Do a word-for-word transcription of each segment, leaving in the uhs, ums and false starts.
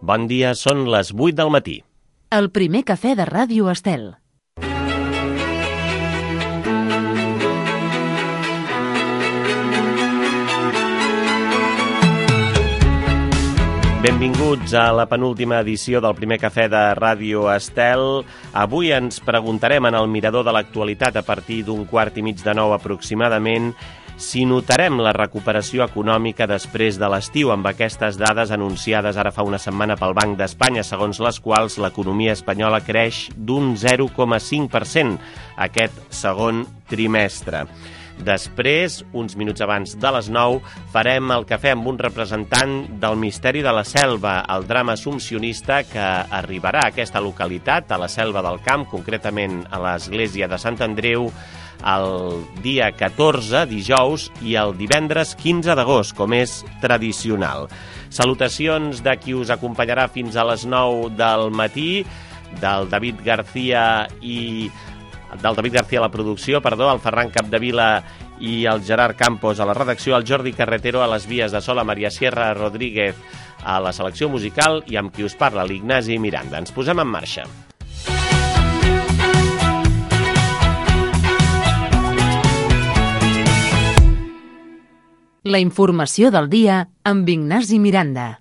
Bon dia, són les vuit del matí. El primer cafè de Ràdio Estel. Benvinguts a la penúltima edició del primer cafè de Ràdio Estel. Avui ens preguntarem en el mirador de l'actualitat a partir d'un quart i mig de nou aproximadament si notarem la recuperació econòmica després de l'estiu amb aquestes dades anunciades ara fa una setmana pel Banc d'Espanya, segons les quals l'economia espanyola creix d'un zero coma cinc per cent aquest segon trimestre. Després, uns minuts abans de les nou, farem el cafè amb un representant del Misteri de la Selva, el drama assumpcionista que arribarà a aquesta localitat, a la Selva del Camp, concretament a l'església de Sant Andreu, el dia catorze, dijous, i el divendres quinze d'agost, com és tradicional. Salutacions de qui us acompanyarà fins a les nou del matí, del David García i... del David García a la producció, perdó, el Ferran Capdevila i el Gerard Campos a la redacció, el Jordi Carretero a les vies de so, la Maria Sierra Rodríguez a la selecció musical i amb qui us parla, l'Ignasi Miranda. Ens posem en marxa. La informació del dia amb Ignasi Miranda.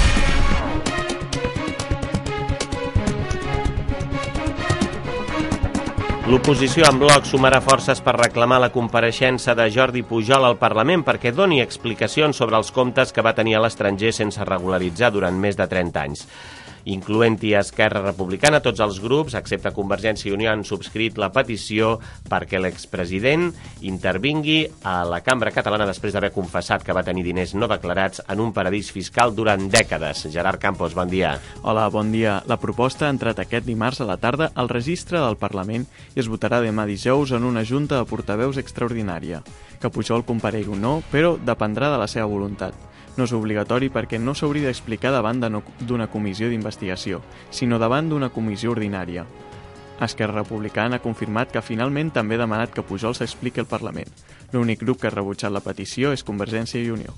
L'oposició en bloc sumarà forces per reclamar la compareixença de Jordi Pujol al Parlament perquè doni explicacions sobre els comptes que va tenir a l'estranger sense regularitzar durant més de trenta anys. Incloent-hi Esquerra Republicana, tots els grups, excepte Convergència i Unió, han subscrit la petició perquè l'expresident intervingui a la Cambra Catalana després d'haver confessat que va tenir diners no declarats en un paradís fiscal durant dècades. Gerard Campos, bon dia. Hola, bon dia. La proposta ha entrat aquest dimarts a la tarda al registre del Parlament i es votarà demà dijous en una junta de portaveus extraordinària. Que Pujol comparegui o no, però dependrà de la seva voluntat. No és obligatori perquè no s'hauria d'explicar davant d'una comissió d'investigació, sinó davant d'una comissió ordinària. Esquerra Republicana ha confirmat que finalment també ha demanat que Pujol s'expliqui al Parlament. L'únic grup que ha rebutjat la petició és Convergència i Unió.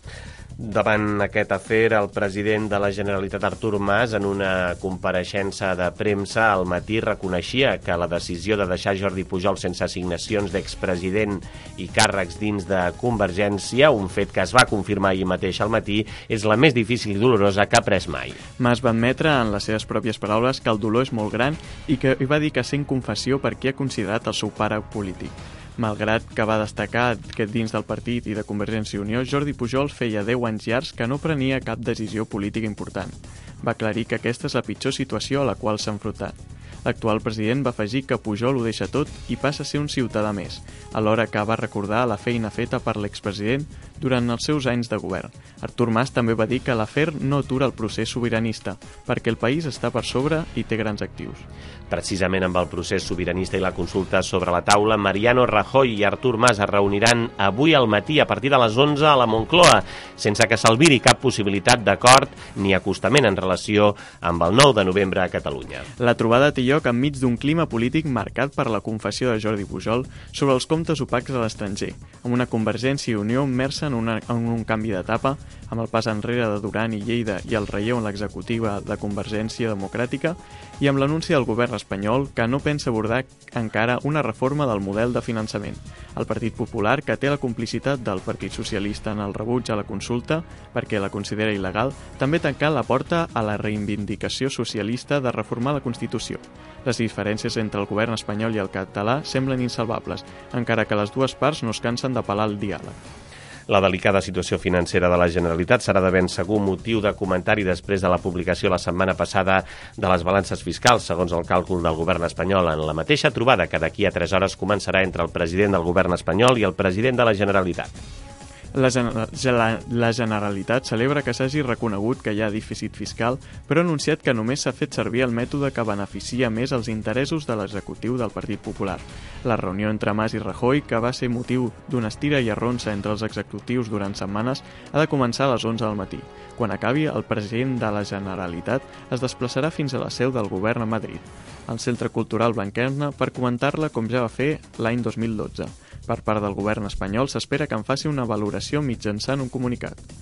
Davant aquest afer, el president de la Generalitat, Artur Mas, en una compareixença de premsa al matí reconeixia que la decisió de deixar Jordi Pujol sense assignacions d'expresident i càrrecs dins de Convergència, un fet que es va confirmar ahir mateix al matí, és la més difícil i dolorosa que ha pres mai. Mas va admetre en les seves pròpies paraules que el dolor és molt gran i que va dir que sent confessió per qui ha considerat el seu pare polític. Malgrat que va destacar que dins del partit i de Convergència i Unió, Jordi Pujol feia deu anys llargs que no prenia cap decisió política important. Va aclarir que aquesta és la pitjor situació a la qual s'ha enfrontat. L'actual president va afegir que Pujol ho deixa tot i passa a ser un ciutadà més, alhora que va recordar la feina feta per l'expresident durant els seus anys de govern. Artur Mas també va dir que l'afer no atura el procés sobiranista, perquè el país està per sobre i té grans actius. Precisament amb el procés sobiranista i la consulta sobre la taula, Mariano Rajoy i Artur Mas es reuniran avui al matí a partir de les onze a la Moncloa, sense que s'albiri cap possibilitat d'acord ni acostament en relació amb el nou de novembre a Catalunya. La trobada té lloc enmig d'un clima polític marcat per la confessió de Jordi Pujol sobre els comptes opacs a l'estranger, amb una Convergència i Unió immersa en, una, en un canvi d'etapa, amb el pas enrere de Duran i Lleida i el relleu en l'executiva de Convergència Democràtica, i amb l'anunci del govern espanyol que no pensa abordar encara una reforma del model de finançament. El Partit Popular, que té la complicitat del Partit Socialista en el rebuig a la consulta perquè la considera il·legal, també tanca la porta a la reivindicació socialista de reformar la Constitució. Les diferències entre el govern espanyol i el català semblen insalvables, encara que les dues parts no es cansen d'apel·lar al diàleg. La delicada situació financera de la Generalitat serà de ben segur motiu de comentari després de la publicació la setmana passada de les balances fiscals, segons el càlcul del govern espanyol, en la mateixa trobada que d'aquí a tres hores començarà entre el president del govern espanyol i el president de la Generalitat. La, la, la Generalitat celebra que s'hagi reconegut que hi ha dèficit fiscal, però ha anunciat que només s'ha fet servir el mètode que beneficia més els interessos de l'executiu del Partit Popular. La reunió entre Mas i Rajoy, que va ser motiu d'una estira i arronsa entre els executius durant setmanes, ha de començar a les onze del matí. Quan acabi, el president de la Generalitat es desplaçarà fins a la seu del govern a Madrid, al Centre Cultural Blanquerna, per comentar-la com ja va fer l'any dos mil dotze. Per part del govern espanyol s'espera que en faci una valoració mitjançant un comunicat.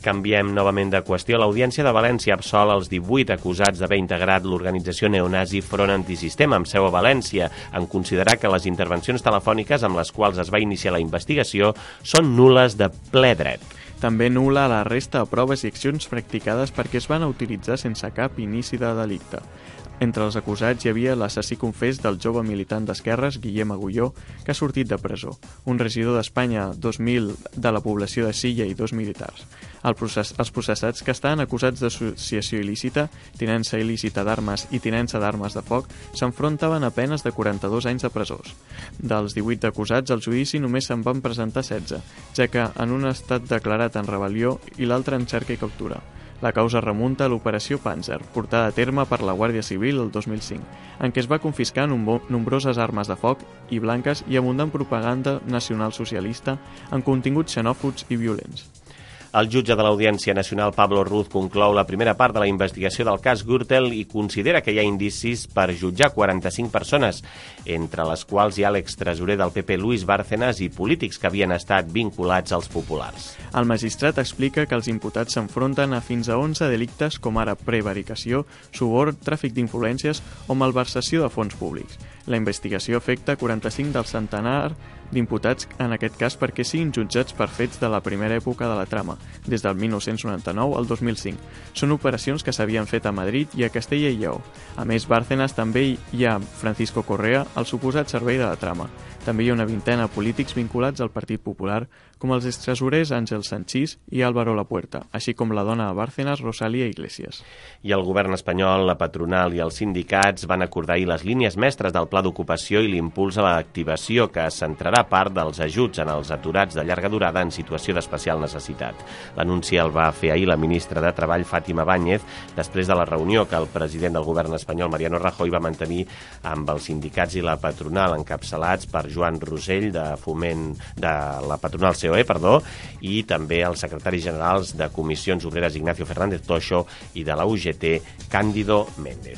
Canviem novament de qüestió. L'Audiència de València absol els divuit acusats d'haver integrat l'organització neonazi Front Antisistema amb seu a València, en considerar que les intervencions telefòniques amb les quals es va iniciar la investigació són nul·les de ple dret. També nul·la la resta de proves i accions practicades perquè es van utilitzar sense cap inici de delicte. Entre els acusats hi havia l'assassí confés del jove militant d'esquerres Guillem Agulló, que ha sortit de presó, un regidor d'Espanya dos mil de la població de Silla i dos militars. El process, els processats que estan acusats d'associació il·lícita, tinença il·lícita d'armes i tinença d'armes de foc s'enfrontaven a penes de quaranta-dos anys de presós. Dels divuit acusats, al judici només se'n van presentar setze, ja que en un ha estat declarat en rebel·lió i l'altre en cerca i captura. La causa remunta a l'Operació Panzer, portada a terme per la Guàrdia Civil el dos mil cinc, en què es va confiscar nombroses armes de foc i blanques i abundant propaganda nacional-socialista amb continguts xenòfobs i violents. El jutge de l'Audiència Nacional, Pablo Ruz, conclou la primera part de la investigació del cas Gürtel i considera que hi ha indicis per jutjar quaranta-cinc persones, entre les quals hi ha l'extresorer del P P, Luis Bárcenas, i polítics que havien estat vinculats als populars. El magistrat explica que els imputats s'enfronten a fins a onze delictes com ara prevaricació, suborn, tràfic d'influències o malversació de fons públics. La investigació afecta quaranta-cinc del centenar d'imputats, en aquest cas perquè siguin jutjats per fets de la primera època de la trama, des del mil nou-cents noranta-nou al dos mil cinc. Són operacions que s'havien fet a Madrid i a Castella i Lleó. A més, Bárcenas també hi ha Francisco Correa, el suposat servei de la trama. També hi ha una vintena de polítics vinculats al Partit Popular, com els extresorers Àngel Sanchís i Álvaro Lapuerta, així com la dona de Bárcenas, Rosalía Iglesias. I el govern espanyol, la patronal i els sindicats van acordar ahir les línies mestres del pla d'ocupació i l'impuls a l'activació, que centrarà part dels ajuts en els aturats de llarga durada en situació d'especial necessitat. L'anunci el va fer ahir la ministra de Treball, Fátima Báñez, després de la reunió que el president del govern espanyol, Mariano Rajoy, va mantenir amb els sindicats i la patronal, encapçalats per Joan Rosell, de Foment de la patronal C O E, perdó, i també els secretaris generals de Comissions Obreres, Ignacio Fernández Toixo, i de la U G T, Cándido Méndez.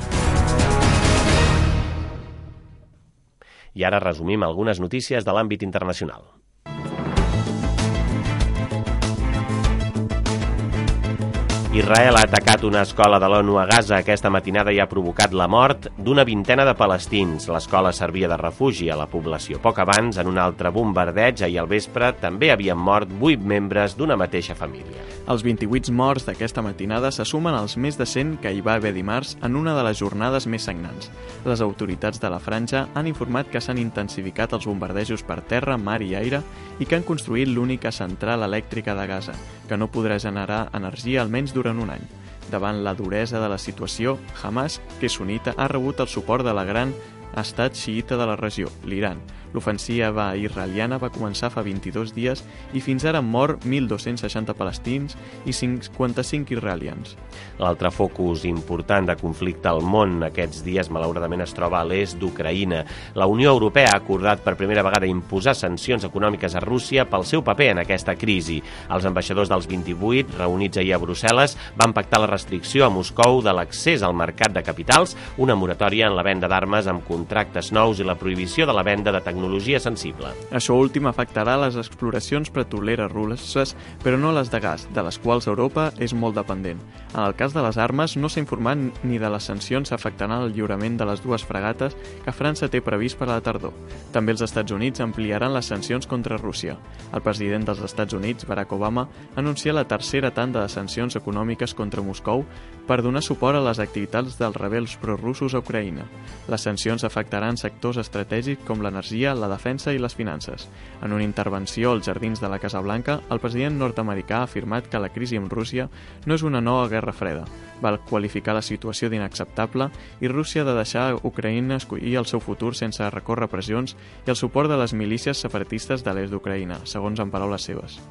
I ara resumim algunes notícies de l'àmbit internacional. Israel ha atacat una escola de l'ONU a Gaza aquesta matinada i ha provocat la mort d'una vintena de palestins. L'escola servia de refugi a la població. Poc abans, en un altre bombardeig, ahir al vespre, també havien mort vuit membres d'una mateixa família. Els vint-i-vuit morts d'aquesta matinada se sumen als més de cent que hi va haver dimarts en una de les jornades més sagnants. Les autoritats de la franja han informat que s'han intensificat els bombardejos per terra, mar i aire i que han construït l'única central elèctrica de Gaza, que no podrà generar energia almenys durant un any. Davant la duresa de la situació, Hamas, que és sunita, ha rebut el suport de la gran estat xiïta de la regió, l'Iran. L'ofensiva israeliana va començar fa vint-i-dos dies i fins ara han mort mil dos-cents seixanta palestins i cinquanta-cinc israelians. L'altre focus important de conflicte al món aquests dies, malauradament, es troba a l'est d'Ucraïna. La Unió Europea ha acordat per primera vegada imposar sancions econòmiques a Rússia pel seu paper en aquesta crisi. Els ambaixadors dels vint-i-vuit, reunits ahir a Brussel·les, van pactar la restricció a Moscou de l'accés al mercat de capitals, una moratòria en la venda d'armes amb contractes nous i la prohibició de la venda de tecnologia sensible. Això últim afectarà les exploracions petroleres russes, però no les de gas, de les quals Europa és molt dependent. En el cas de les armes, no s'ha informat ni de les sancions que afectaran el lliurament de les dues fregates que França té previst per a la tardor. També els Estats Units ampliaran les sancions contra Rússia. El president dels Estats Units, Barack Obama, ha anunciat la tercera tanda de sancions econòmiques contra Moscou per donar suport a les activitats dels rebels prorussos a Ucraïna. Les sancions afectaran sectors estratègics com l'energia, la defensa i les finances. En una intervenció als jardins de la Casa Blanca, el president nord-americà ha afirmat que la crisi amb Rússia no és una nova guerra freda. Va qualificar la situació d'inacceptable i Rússia ha de deixar Ucraïna escollir el seu futur sense recórrer pressions i el suport de les milícies separatistes de l'est d'Ucraïna, segons en paraules seves.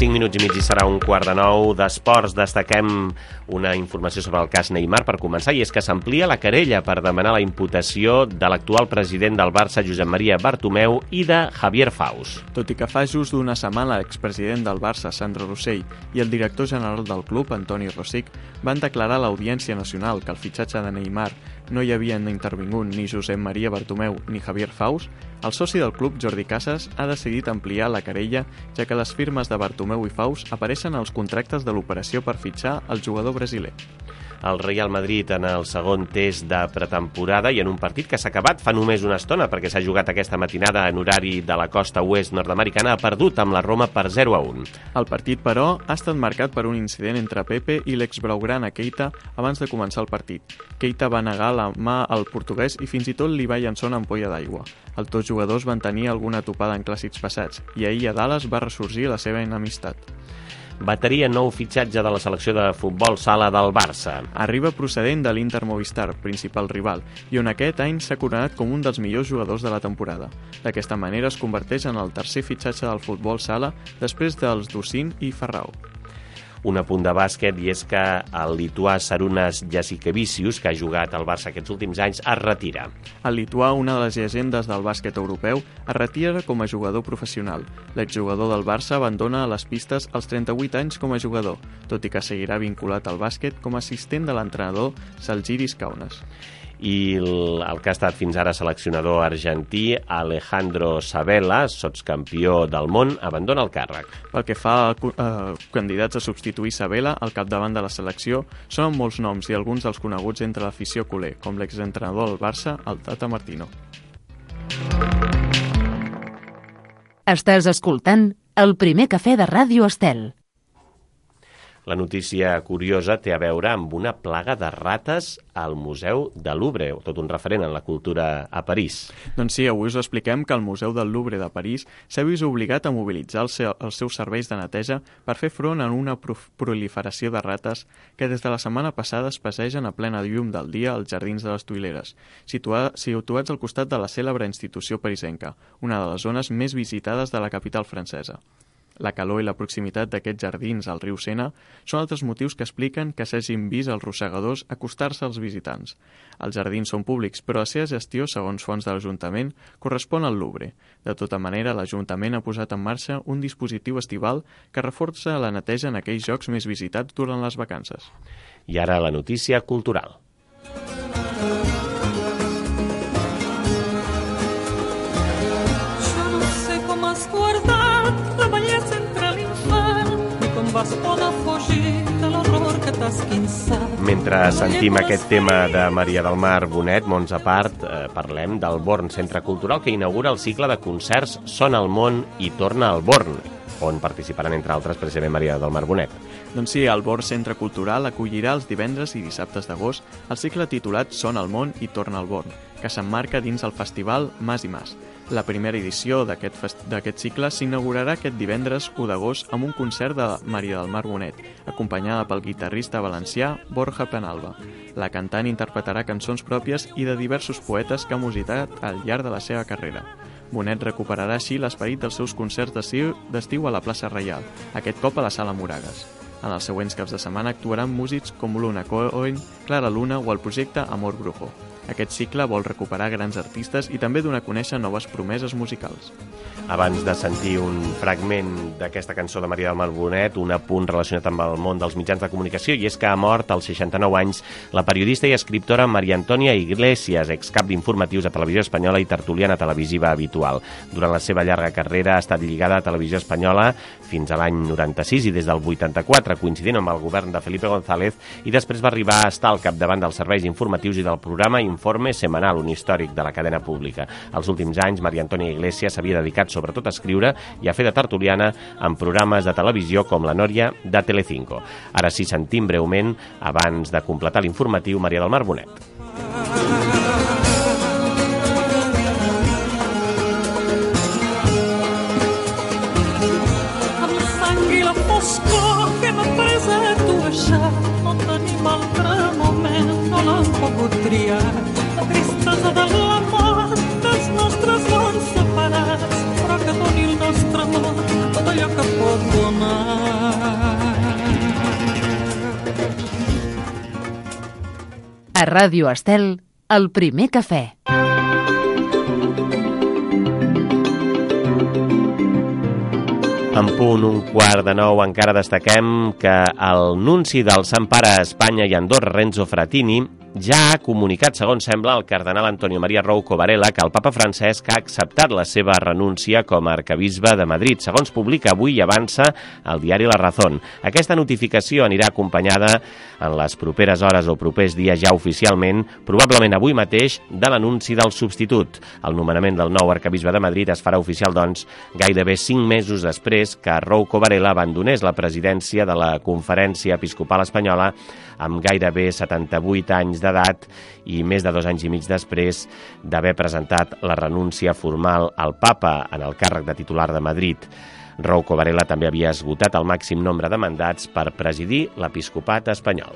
cinc minuts i mig i serà un quart de nou. D'esports destaquem una informació sobre el cas Neymar per començar, i és que s'amplia la querella per demanar la imputació de l'actual president del Barça, Josep Maria Bartomeu, i de Javier Faus. Tot i que fa just una setmana l'expresident del Barça, Sandro Rosell, i el director general del club, Antoni Rosic, van declarar a l'Audiència Nacional que el fitxatge de Neymar no hi havien intervingut ni Josep Maria Bartomeu ni Javier Faus, el soci del club, Jordi Casas, ha decidit ampliar la querella, ja que les firmes de Bartomeu i Faus apareixen als contractes de l'operació per fitxar el jugador brasiler. El Real Madrid en el segon test de pretemporada i en un partit que s'ha acabat fa només una estona perquè s'ha jugat aquesta matinada en horari de la costa oest nord-americana, ha perdut amb la Roma per zero a un. El partit, però, ha estat marcat per un incident entre Pepe i l'exblaugrana Keita abans de començar el partit. Keita va negar la mà al portuguès i fins i tot li va llançar una ampolla d'aigua. Els dos jugadors van tenir alguna topada en clàssics passats i ahir a Dallas va ressorgir la seva enemistat. Bateria nou fitxatge de la selecció de futbol sala del Barça. Arriba procedent de l'Inter Movistar, principal rival, i on aquest any s'ha coronat com un dels millors jugadors de la temporada. D'aquesta manera es converteix en el tercer fitxatge del futbol sala després dels Dusin i Ferrau. Un apunt de bàsquet, i és que el lituà Šarūnas Jasikevičius, que ha jugat al Barça aquests últims anys, es retira. El lituà, una de les llegendes del bàsquet europeu, es retira com a jugador professional. L'exjugador del Barça abandona les pistes als trenta-vuit anys com a jugador, tot i que seguirà vinculat al bàsquet com a assistent de l'entrenador Žalgiris Kaunas. I el, el que ha estat fins ara seleccionador argentí, Alejandro Sabella, sotscampió del món, abandona el càrrec. Pel que fa a eh, candidats a substituir Sabella al capdavant de la selecció, són molts noms i alguns dels coneguts entre l'afició culer, com l'exentrenador del Barça, el Tata Martino. Estàs escoltant el primer cafè de Ràdio Estel. La notícia curiosa té a veure amb una plaga de rates al Museu del Louvre, tot un referent en la cultura a París. Doncs sí, avui us expliquem que el Museu del Louvre de París s'ha vist obligat a mobilitzar els, els seus serveis de neteja per fer front a una proliferació de rates que des de la setmana passada es passegen a plena llum del dia als jardins de les Tuileries, situats al costat de la cèlebre institució parisenca, una de les zones més visitades de la capital francesa. La calor i la proximitat d'aquests jardins al riu Sena són altres motius que expliquen que s'hagin vist els rosegadors acostar-se als visitants. Els jardins són públics, però la seva gestió, segons fonts de l'Ajuntament, correspon al Louvre. De tota manera, l'Ajuntament ha posat en marxa un dispositiu estival que reforça la neteja en aquells llocs més visitats durant les vacances. I ara la notícia cultural. Mentre sentim aquest tema de Maria del Mar Bonet, mons a part, eh, parlem del Born, centre cultural que inaugura el cicle de concerts Sona al món i torna al Born, on participaran, entre altres, precisament Maria del Mar Bonet. Doncs sí, el Born Centre Cultural acollirà els divendres i dissabtes d'agost el cicle titulat Sona al món i torna al Born, que s'emmarca dins el festival Mas i Mas. La primera edició d'aquest cicle s'inaugurarà aquest divendres u d'agost amb un concert de Maria del Mar Bonet, acompanyada pel guitarrista valencià Borja Penalba. La cantant interpretarà cançons pròpies i de diversos poetes que ha musicat al llarg de la seva carrera. Bonet recuperarà així l'esperit dels seus concerts d'estiu a la plaça Reial, aquest cop a la Sala Moragues. En els següents caps de setmana actuaran músics com Luna Cohen, Clara Luna o el projecte Amor Brujo. Aquest cicle vol recuperar grans artistes i també donar a conèixer noves promeses musicals. Abans de sentir un fragment d'aquesta cançó de Maria del Mar Bonet, un apunt relacionat amb el món dels mitjans de comunicació, i és que ha mort als seixanta-nou anys la periodista i escriptora Maria Antònia Iglesias, excap d'informatius a Televisió Espanyola i tertuliana televisiva habitual. Durant la seva llarga carrera ha estat lligada a Televisió Espanyola fins a l'any noranta-sis i des del vuitanta-quatre, coincidint amb el govern de Felipe González, i després va arribar a estar al capdavant dels serveis informatius i del programa Informe Semanal, un històric de la cadena pública. Els últims anys, Maria Antònia Iglesias s'havia dedicat sobretot a escriure i a fer de tertuliana en programes de televisió com La Nòria de Telecinco. Ara sí, sentim breument, abans de completar l'informatiu, Maria del Mar Bonet. Amb la sang i la foscor que m'ha presa tu això, no tenim altre moment, no l'hem pogut triar. La tristesa de l'amor dels nostres mons separats, però que doni el nostre amor tot allò que pot donar. A Ràdio Estel, el primer cafè. En punt un quart de nou encara destaquem que el nunci del Sant Pare a Espanya i Andorra, Renzo Frattini, ja ha comunicat, segons sembla, al cardenal Antonio María Rouco Varela que el papa Francesc ha acceptat la seva renúncia com a arquebisbe de Madrid, segons publica avui i avança el diari La Razón. Aquesta notificació anirà acompanyada en les properes hores o propers dies ja oficialment, probablement avui mateix, de l'anunci del substitut. El nomenament del nou arquebisbe de Madrid es farà oficial, doncs, gairebé cinc mesos després que Rouco Varela abandonés la presidència de la Conferència Episcopal Espanyola amb gairebé setanta-vuit anys d'edat i més de dos anys i mig després d'haver presentat la renúncia formal al papa en el càrrec de titular de Madrid. Rouco Varela també havia esgotat el màxim nombre de mandats per presidir l'episcopat espanyol.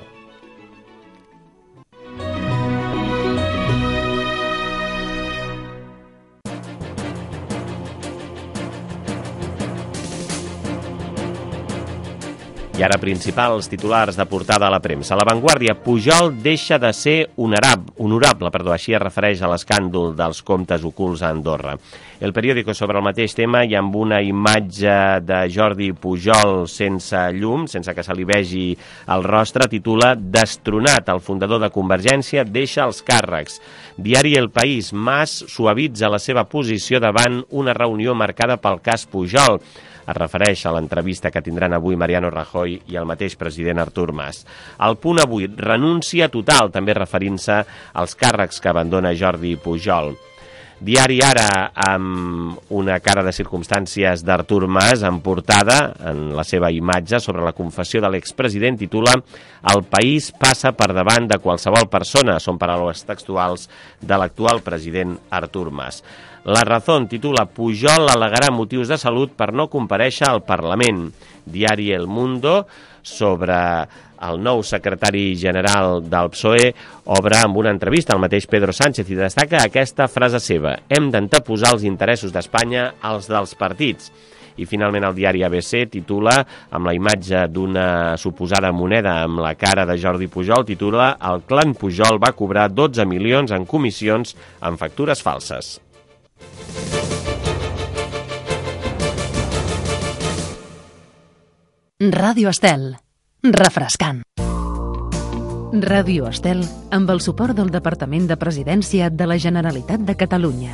I ara principals titulars de portada a la premsa. La Vanguardia, Pujol deixa de ser honorable, honorable perdó, així es refereix a l'escàndol dels comptes ocults a Andorra. El periòdico sobre el mateix tema i amb una imatge de Jordi Pujol sense llum, sense que se li vegi el rostre, titula Destronat, el fundador de Convergència deixa els càrrecs. Diari El País, Mas suavitza la seva posició davant una reunió marcada pel cas Pujol. Es refereix a l'entrevista que tindran avui Mariano Rajoy i el mateix president Artur Mas. El Punt avui, renúncia total, també referint-se als càrrecs que abandona Jordi Pujol. Diari Ara, amb una cara de circumstàncies d'Artur Mas en portada, en la seva imatge, sobre la confessió de l'expresident, titula El país passa per davant de qualsevol persona, són paraules textuals de l'actual president Artur Mas. La Razón titula Pujol al·legarà motius de salut per no comparèixer al Parlament. Diari El Mundo, sobre el nou secretari general del P S O E, obre amb una entrevista al mateix Pedro Sánchez i destaca aquesta frase seva: hem d'anteposar els interessos d'Espanya als dels partits. I finalment el diari A B C titula, amb la imatge d'una suposada moneda amb la cara de Jordi Pujol, titula El clan Pujol va cobrar dotze milions en comissions en factures falses. Ràdio Estel. Refrescant. Ràdio Estel amb el suport del Departament de Presidència de la Generalitat de Catalunya.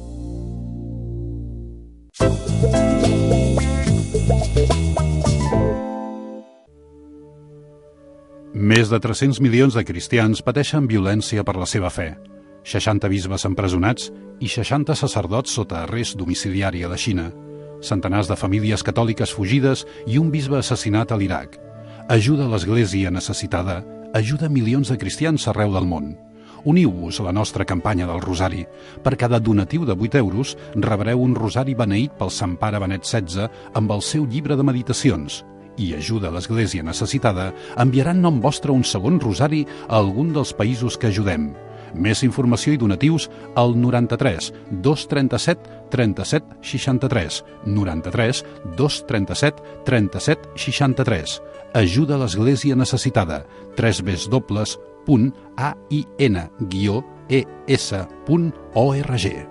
Més de tres-cents milions de cristians pateixen violència per la seva fe. seixanta bisbes empresonats i seixanta sacerdots sota arrest domiciliari a la Xina. Centenars de famílies catòliques fugides i un bisbe assassinat a l'Iraq. Ajuda a l'Església necessitada, ajuda milions de cristians arreu del món. Uniu-vos a la nostra campanya del Rosari. Per cada donatiu de vuit euros rebreu un rosari beneït pel Sant Pare Benet setze amb el seu llibre de meditacions. I ajuda a l'Església necessitada enviarà en nom vostre un segon rosari a algun dels països que ajudem. Més informació i donatius al noranta-tres dos trenta-set trenta-set seixanta-tres, noranta-tres dos trenta-set trenta-set seixanta-tres. Ajuda a l'Església necessitada. tres w punt a i n guió e s punt org.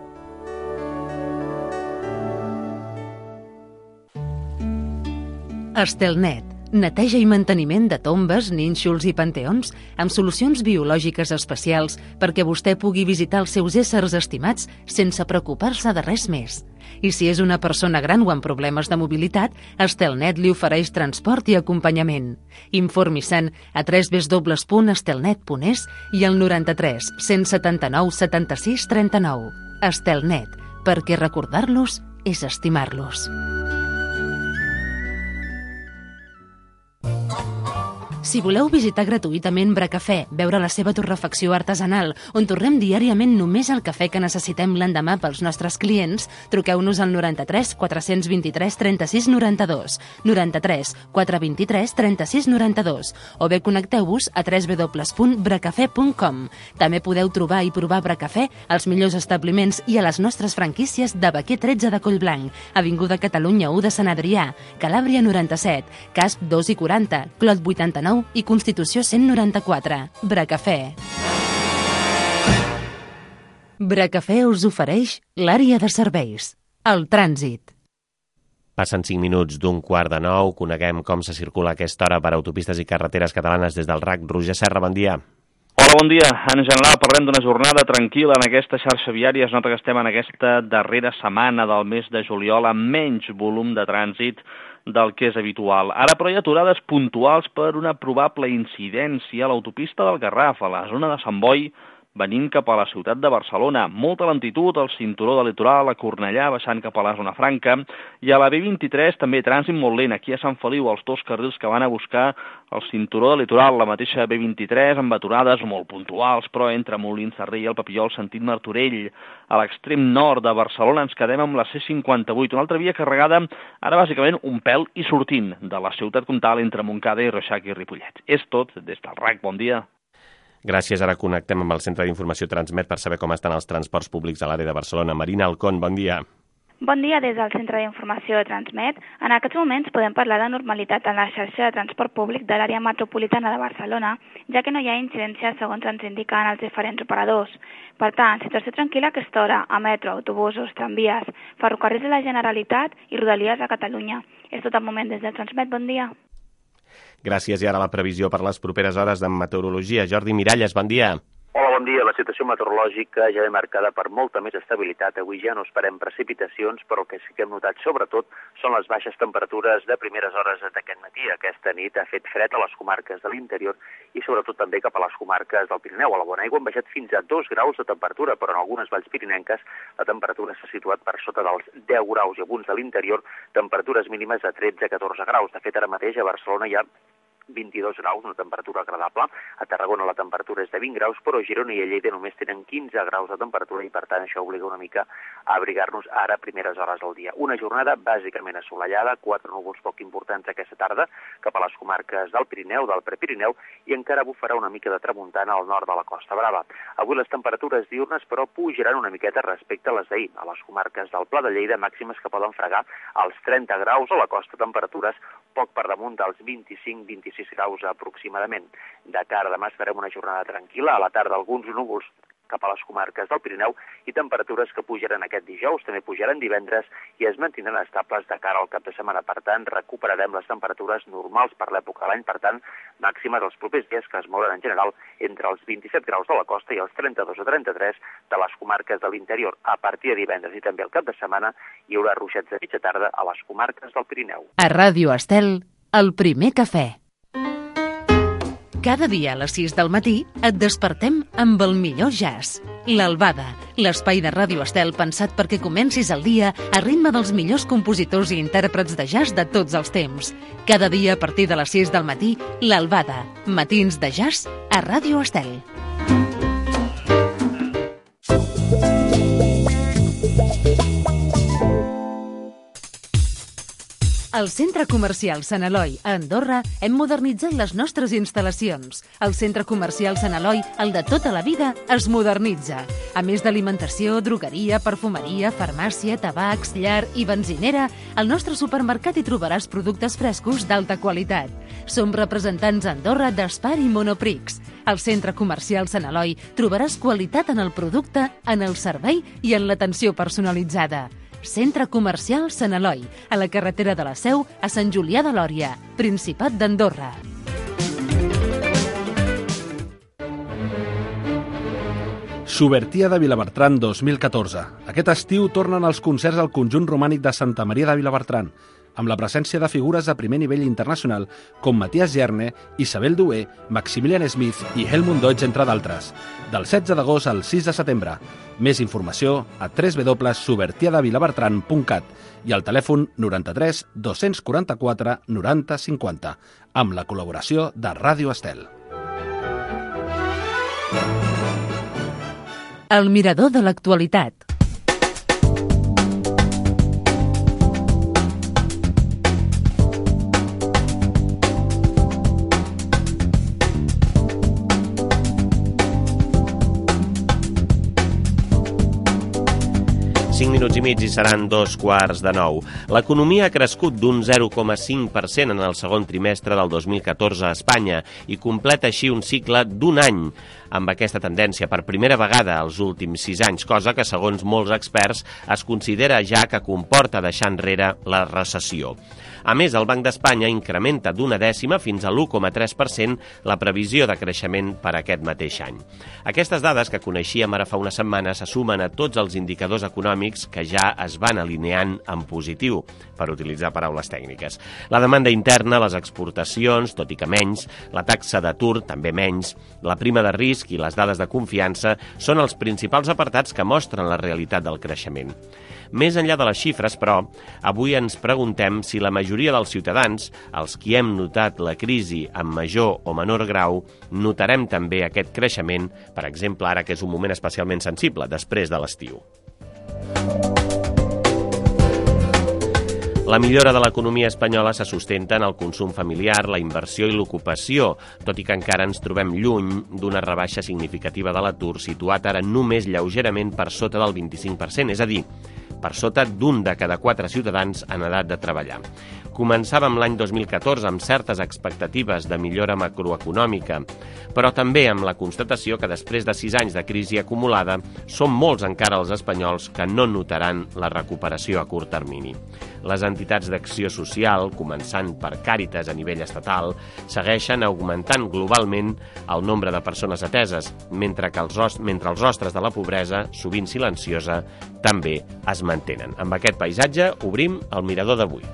Estelnet. Neteja i manteniment de tombes, nínxols i panteons amb solucions biològiques especials perquè vostè pugui visitar els seus éssers estimats sense preocupar-se de res més. I si és una persona gran o amb problemes de mobilitat, Estelnet li ofereix transport i acompanyament. Informi-se'n a w w w punt estelnet punt es i al noranta-tres cent setanta-nou setanta-sis trenta-nou. Estelnet, perquè recordar-los és estimar-los. Si voleu visitar gratuïtament Bracafè, veure la seva torrefacció artesanal, on torrem diàriament només el cafè que necessitem l'endemà pels nostres clients, truqueu-nos al noranta-tres quatre vint-i-tres trenta-sis noranta-dos, noranta-tres quatre vint-i-tres trenta-sis noranta-dos, o bé connecteu-vos a w w w punt bracafè punt com. També podeu trobar i provar Bracafè als millors establiments i a les nostres franquícies de Baquer tretze de Collblanc, Avinguda Catalunya u de Sant Adrià, Calàbria noranta-set, Casp dos i quaranta, Clot vuitanta-nou i Constitució cent noranta-quatre. Bracafè. Bracafè us ofereix l'àrea de serveis, el trànsit. Passen cinc minuts d'un quart de nou. Coneguem com se circula a aquesta hora per autopistes i carreteres catalanes des del R A C. Roger Serra, bon dia. Hola, bon dia. En general parlem d'una jornada tranquil·la en aquesta xarxa viària. Es nota que estem en aquesta darrera setmana del mes de juliol amb menys volum de trànsit del que és habitual. Ara, però, hi ha aturades puntuals per una probable incidència a l'autopista del Garraf, a la zona de Sant Boi, venint cap a la ciutat de Barcelona. Molta lentitud al cinturó del litoral, a Cornellà, baixant cap a la zona franca, i a la B vint-i-tres també trànsit molt lent. Aquí a Sant Feliu, els dos carrils que van a buscar el cinturó del litoral, la mateixa B vint-i-tres, amb aturades molt puntuals, però entre Molins de Rei i el Papiol, sentit Martorell. A l'extrem nord de Barcelona ens quedem amb la C cinquanta-vuit, una altra via carregada, ara bàsicament un pèl i sortint de la ciutat comtal entre Montcada i Reixac i Ripollet. És tot des del R A C. Bon dia. Gràcies. Ara connectem amb el Centre d'Informació Transmet per saber com estan els transports públics a l'àrea de Barcelona. Marina Alcón, bon dia. Bon dia des del Centre d'Informació Transmet. En aquests moments podem parlar de normalitat en la xarxa de transport públic de l'àrea metropolitana de Barcelona, ja que no hi ha incidències segons ens indiquen els diferents operadors. Per tant, situació tranquil·la a aquesta hora a metro, autobusos, tramvies, ferrocarrils de la Generalitat i rodalies a Catalunya. És tot el moment des del Transmet. Bon dia. Gràcies. I ara la previsió per les properes hores de meteorologia. Jordi Miralles, bon dia. Hola, bon dia. La situació meteorològica ja ve marcada per molta més estabilitat. Avui ja no esperem precipitacions, però el que sí que hem notat sobretot són les baixes temperatures de primeres hores d'aquest matí. Aquesta nit ha fet fred a les comarques de l'interior i sobretot també cap a les comarques del Pirineu. A la Bonaigua han baixat fins a dos graus de temperatura, però en algunes valls pirinenques la temperatura s'ha situat per sota dels deu graus i alguns de l'interior temperatures mínimes de tretze a catorze graus. De fet, ara mateix a Barcelona hi ha vint-i-dos graus, una temperatura agradable. A Tarragona la temperatura és de vint graus, però a Girona i a Lleida només tenen quinze graus de temperatura i, per tant, això obliga una mica a abrigar-nos ara a primeres hores del dia. Una jornada bàsicament assolellada, quatre núvols poc importants aquesta tarda cap a les comarques del Pirineu, del Prepirineu, i encara bufarà una mica de tramuntana al nord de la Costa Brava. Avui les temperatures diurnes, però, pujaran una miqueta respecte a les d'ahir. A les comarques del Pla de Lleida, màximes que poden fregar als trenta graus, a la costa temperatures poc per damunt dels vint-i-cinc vint-i-sis graus aproximadament. De cara a demà esperem una jornada tranquil·la, a la tarda alguns núvols cap a les comarques del Pirineu i temperatures que pujaran aquest dijous, també pujaran divendres i es mantindran estables de cara al cap de setmana. Per tant, recuperarem les temperatures normals per l'època de l'any, per tant, màximes els propers dies que es mouran en general entre els vint-i-set graus de la costa i els trenta-dos o trenta-tres de les comarques de l'interior. A partir de divendres i també al cap de setmana hi haurà ruixats de mitja tarda a les comarques del Pirineu. A Ràdio Estel, el primer cafè. Cada dia a les sis del matí et despertem amb el millor jazz. L'Albada, l'espai de Ràdio Estel pensat perquè comencis el dia a ritme dels millors compositors i intèrprets de jazz de tots els temps. Cada dia a partir de les sis del matí, l'Albada, matins de jazz a Ràdio Estel. Al Centre Comercial Sant Eloi, a Andorra, hem modernitzat les nostres instal·lacions. El Centre Comercial Sant Eloi, el de tota la vida, es modernitza. A més d'alimentació, drogueria, perfumeria, farmàcia, tabacs, llar i benzinera, al nostre supermercat hi trobaràs productes frescos d'alta qualitat. Som representants a Andorra d'Espar i Monoprix. Al Centre Comercial Sant Eloi trobaràs qualitat en el producte, en el servei i en l'atenció personalitzada. Centre Comercial Sant Eloi, a la carretera de la Seu, a Sant Julià de Lòria, Principat d'Andorra. Subertia de Vilabertran dos mil catorze. Aquest estiu tornen els concerts al conjunt romànic de Santa Maria de Vilabertran, amb la presència de figures de primer nivell internacional com Matías Gierne, Isabel Dué, Maximilian Smith i Helmut Deutsch, entre d'altres. Del setze d'agost al sis de setembre. Més informació a w w w punt subertia de vilabertran punt cat i al telèfon noranta-tres dos-cents quaranta-quatre noranta cinquanta, amb la col·laboració de Ràdio Estel. El mirador de l'actualitat. cinc minuts i mig i seran dos quarts de nou. L'economia ha crescut d'un zero coma cinc per cent en el segon trimestre del dos mil catorze a Espanya i completa així un cicle d'un any amb aquesta tendència per primera vegada als últims sis anys, cosa que, segons molts experts, es considera ja que comporta deixar enrere la recessió. A més, el Banc d'Espanya incrementa d'una dècima fins a l'u coma tres per cent la previsió de creixement per aquest mateix any. Aquestes dades que coneixíem ara fa una setmana se sumen a tots els indicadors econòmics que ja es van alineant en positiu, per utilitzar paraules tècniques. La demanda interna, les exportacions, tot i que menys, la taxa d'atur, també menys, la prima de risc i les dades de confiança són els principals apartats que mostren la realitat del creixement. Més enllà de les xifres, però, avui ens preguntem si la majoria dels ciutadans, els qui hem notat la crisi en major o menor grau, notarem també aquest creixement, per exemple, ara que és un moment especialment sensible, després de l'estiu. La millora de l'economia espanyola se sustenta en el consum familiar, la inversió i l'ocupació, tot i que encara ens trobem lluny d'una rebaixa significativa de l'atur, situat ara només lleugerament per sota del vint-i-cinc per cent, és a dir, per sota d'un de cada quatre ciutadans en edat de treballar. Començàvem l'any dos mil catorze amb certes expectatives de millora macroeconòmica, però també amb la constatació que després de sis anys de crisi acumulada són molts encara els espanyols que no notaran la recuperació a curt termini. Les entitats d'acció social, començant per Càritas a nivell estatal, segueixen augmentant globalment el nombre de persones ateses, mentre que els, rost- mentre els rostres de la pobresa, sovint silenciosa, també es mantenen. Amb aquest paisatge obrim el mirador d'avui.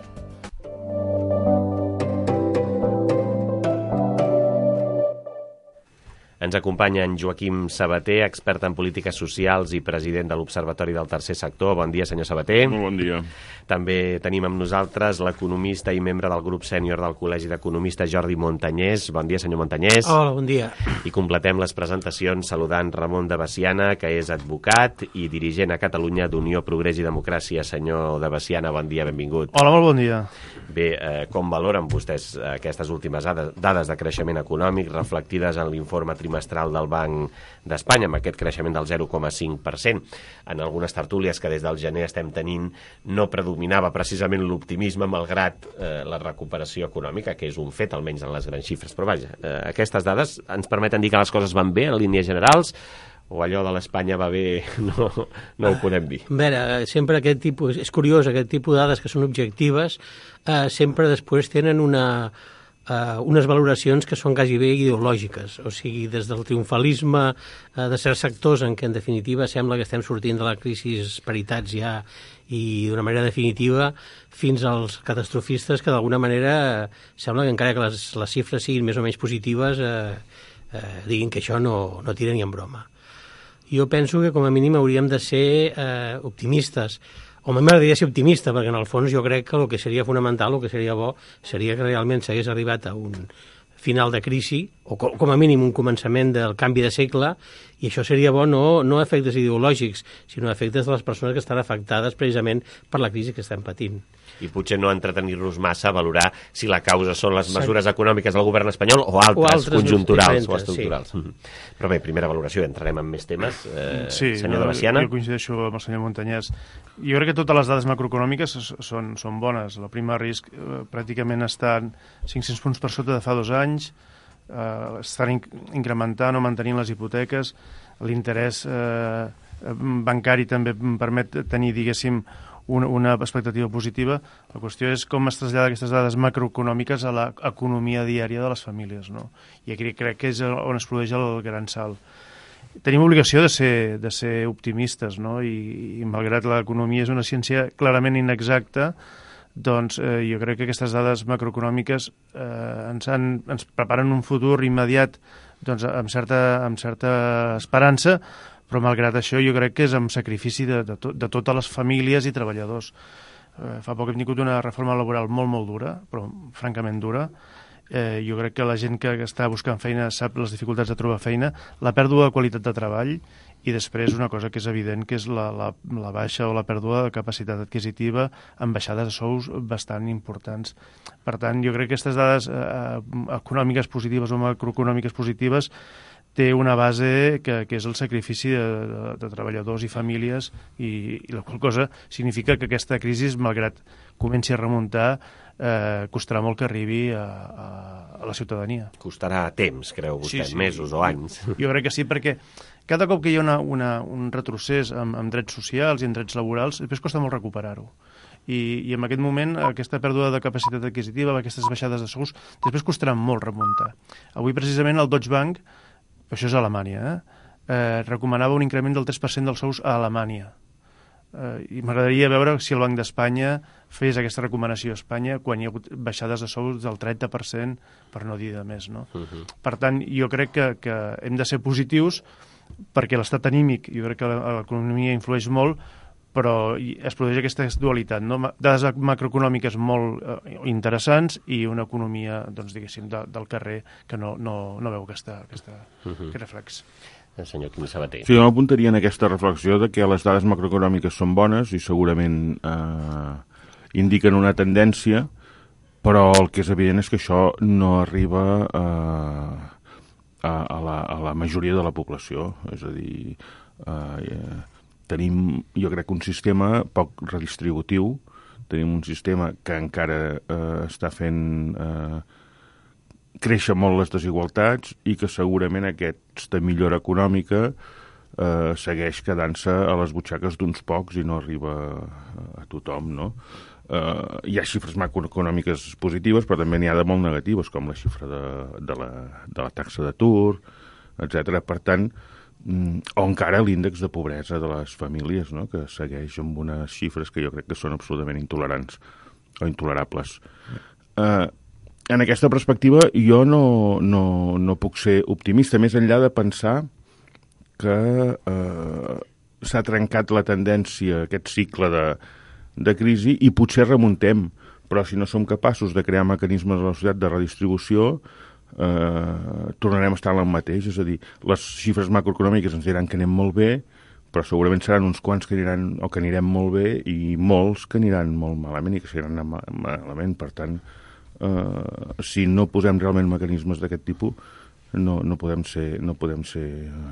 Ens acompanya en Joaquim Sabater, expert en polítiques socials i president de l'Observatori del Tercer Sector. Bon dia, senyor Sabater. Molt bon dia. També tenim amb nosaltres l'economista i membre del grup sènior del Col·legi d'Economistes, Jordi Montanyès. Bon dia, senyor Montanyès. Hola, bon dia. I completem les presentacions saludant Ramon de Veciana, que és advocat i dirigent a Catalunya d'Unió, Progrés i Democràcia. Senyor de Veciana, bon dia, benvingut. Hola, molt bon dia. Bé, eh, com valoren vostès aquestes últimes dades de creixement econòmic reflectides en l'informe trimestral del Banc d'Espanya, amb aquest creixement del zero coma cinc per cent? En algunes tertúlies que des del gener estem tenint no predominava precisament l'optimisme malgrat eh, la recuperació econòmica, que és un fet, almenys en les grans xifres. Però vaja, eh, aquestes dades ens permeten dir que les coses van bé en línies generals, o allò de l'Espanya va bé, no, no ho podem dir. A veure, sempre aquest tipus, és curiós, aquest tipus de dades que són objectives, eh, sempre després tenen una, eh, unes valoracions que són quasi bé ideològiques, o sigui, des del triomfalisme eh, de certs sectors en què en definitiva sembla que estem sortint de la crisi paritats ja i d'una manera definitiva, fins als catastrofistes que d'alguna manera eh, sembla que encara que les, les xifres siguin més o menys positives, eh, eh, diguin que això no, no tira ni en broma. Jo penso que com a mínim hauríem de ser eh, optimistes. O m'agradaria ser optimista, perquè en el fons jo crec que el que seria fonamental, el que seria bo, seria que realment s'hagués arribat a un final de crisi, o com a mínim un començament del canvi de segle, i això seria bo no, no efectes ideològics, sinó efectes de les persones que estan afectades precisament per la crisi que estem patint. I potser no entretenir-nos massa a valorar si la causa són les mesures econòmiques del govern espanyol o altres, o altres conjunturals o estructurals. Sí. Però bé, primera valoració, entrarem en més temes. Eh, sí, senyor no, de Veciana. Jo coincideixo amb el senyor Montanyès. Jo crec que totes les dades macroeconòmiques són, són bones. La prima de risc eh, pràcticament està cinc-cents punts per sota de fa dos anys, eh, estan inc incrementant o mantenint les hipoteques, l'interès eh, bancari també permet tenir, diguéssim, una, una expectativa positiva. La qüestió és com es trasllada aquestes dades macroeconòmiques a l'economia diària de les famílies, no? I aquí crec que és on es produeix el gran salt. Tenim obligació de ser, de ser optimistes, no? I, i malgrat l'economia és una ciència clarament inexacta, doncs eh, jo crec que aquestes dades macroeconòmiques eh, ens, han, ens preparen un futur immediat doncs, amb, certa, amb certa esperança, però malgrat això jo crec que és amb sacrifici de, de, to, de totes les famílies i treballadors. Eh, fa poc hem tingut una reforma laboral molt, molt dura, però francament dura. Eh, jo crec que la gent que està buscant feina sap les dificultats de trobar feina, la pèrdua de qualitat de treball i després una cosa que és evident, que és la, la, la baixa o la pèrdua de capacitat adquisitiva amb baixades de sous bastant importants. Per tant, jo crec que aquestes dades eh, econòmiques positives o macroeconòmiques positives té una base que, que és el sacrifici de, de, de treballadors i famílies i, i la qual cosa significa que aquesta crisi, malgrat comenci a remuntar, eh, costarà molt que arribi a, a, a la ciutadania. Costarà temps, creu vostè, sí, sí. mesos o anys? Jo, jo crec que sí, perquè cada cop que hi ha una, una, un retrocés amb, amb drets socials i en drets laborals, després costa molt recuperar-ho. I, i en aquest moment aquesta pèrdua de capacitat adquisitiva, aquestes baixades de sous, després costarà molt remuntar. Avui precisament el Deutsche Bank, això és a Alemanya, eh? Eh, recomanava un increment del tres per cent dels sous a Alemanya. Eh, I m'agradaria veure si el Banc d'Espanya fes aquesta recomanació a Espanya quan hi ha hagut baixades de sous del trenta per cent, per no dir de més. No? Uh-huh. Per tant, jo crec que, que hem de ser positius perquè l'estat anímic, jo crec que l'economia influeix molt, però es produeix aquesta dualitat, no? Dades macroeconòmiques molt eh, interessants i una economia, doncs, diguéssim, de, del carrer que no, no, no veu aquesta, aquesta, uh-huh. aquest reflex. El senyor Quim Sabater. Sí, jo m'apuntaria en aquesta reflexió de que les dades macroeconòmiques són bones i segurament eh, indiquen una tendència, però el que és evident és que això no arriba eh, a, a, la, a la majoria de la població, és a dir... Eh, tenim, jo crec, un sistema poc redistributiu, tenim un sistema que encara eh, està fent eh, créixer molt les desigualtats i que segurament aquesta millora econòmica eh, segueix quedant-se a les butxaques d'uns pocs i no arriba a tothom, no? Eh, hi ha xifres macroeconòmiques positives, però també n'hi ha de molt negatives, com la xifra de, de, la, de la taxa d'atur, etcètera. Per tant, o encara l'índex de pobresa de les famílies, no? Que segueix amb unes xifres que jo crec que són absolutament intolerants o intolerables. Eh, en aquesta perspectiva jo no, no, no puc ser optimista, més enllà de pensar que eh, s'ha trencat la tendència, aquest cicle de, de crisi, i potser remuntem, però si no som capaços de crear mecanismes de la societat de redistribució, Uh, tornarem a estar en el mateix, és a dir, les xifres macroeconòmiques ens diran que anem molt bé, però segurament seran uns quants que aniran o que anirem molt bé i molts que aniran molt malament i que seran malament. Per tant, uh, si no posem realment mecanismes d'aquest tipus, no, no podem ser, no podem ser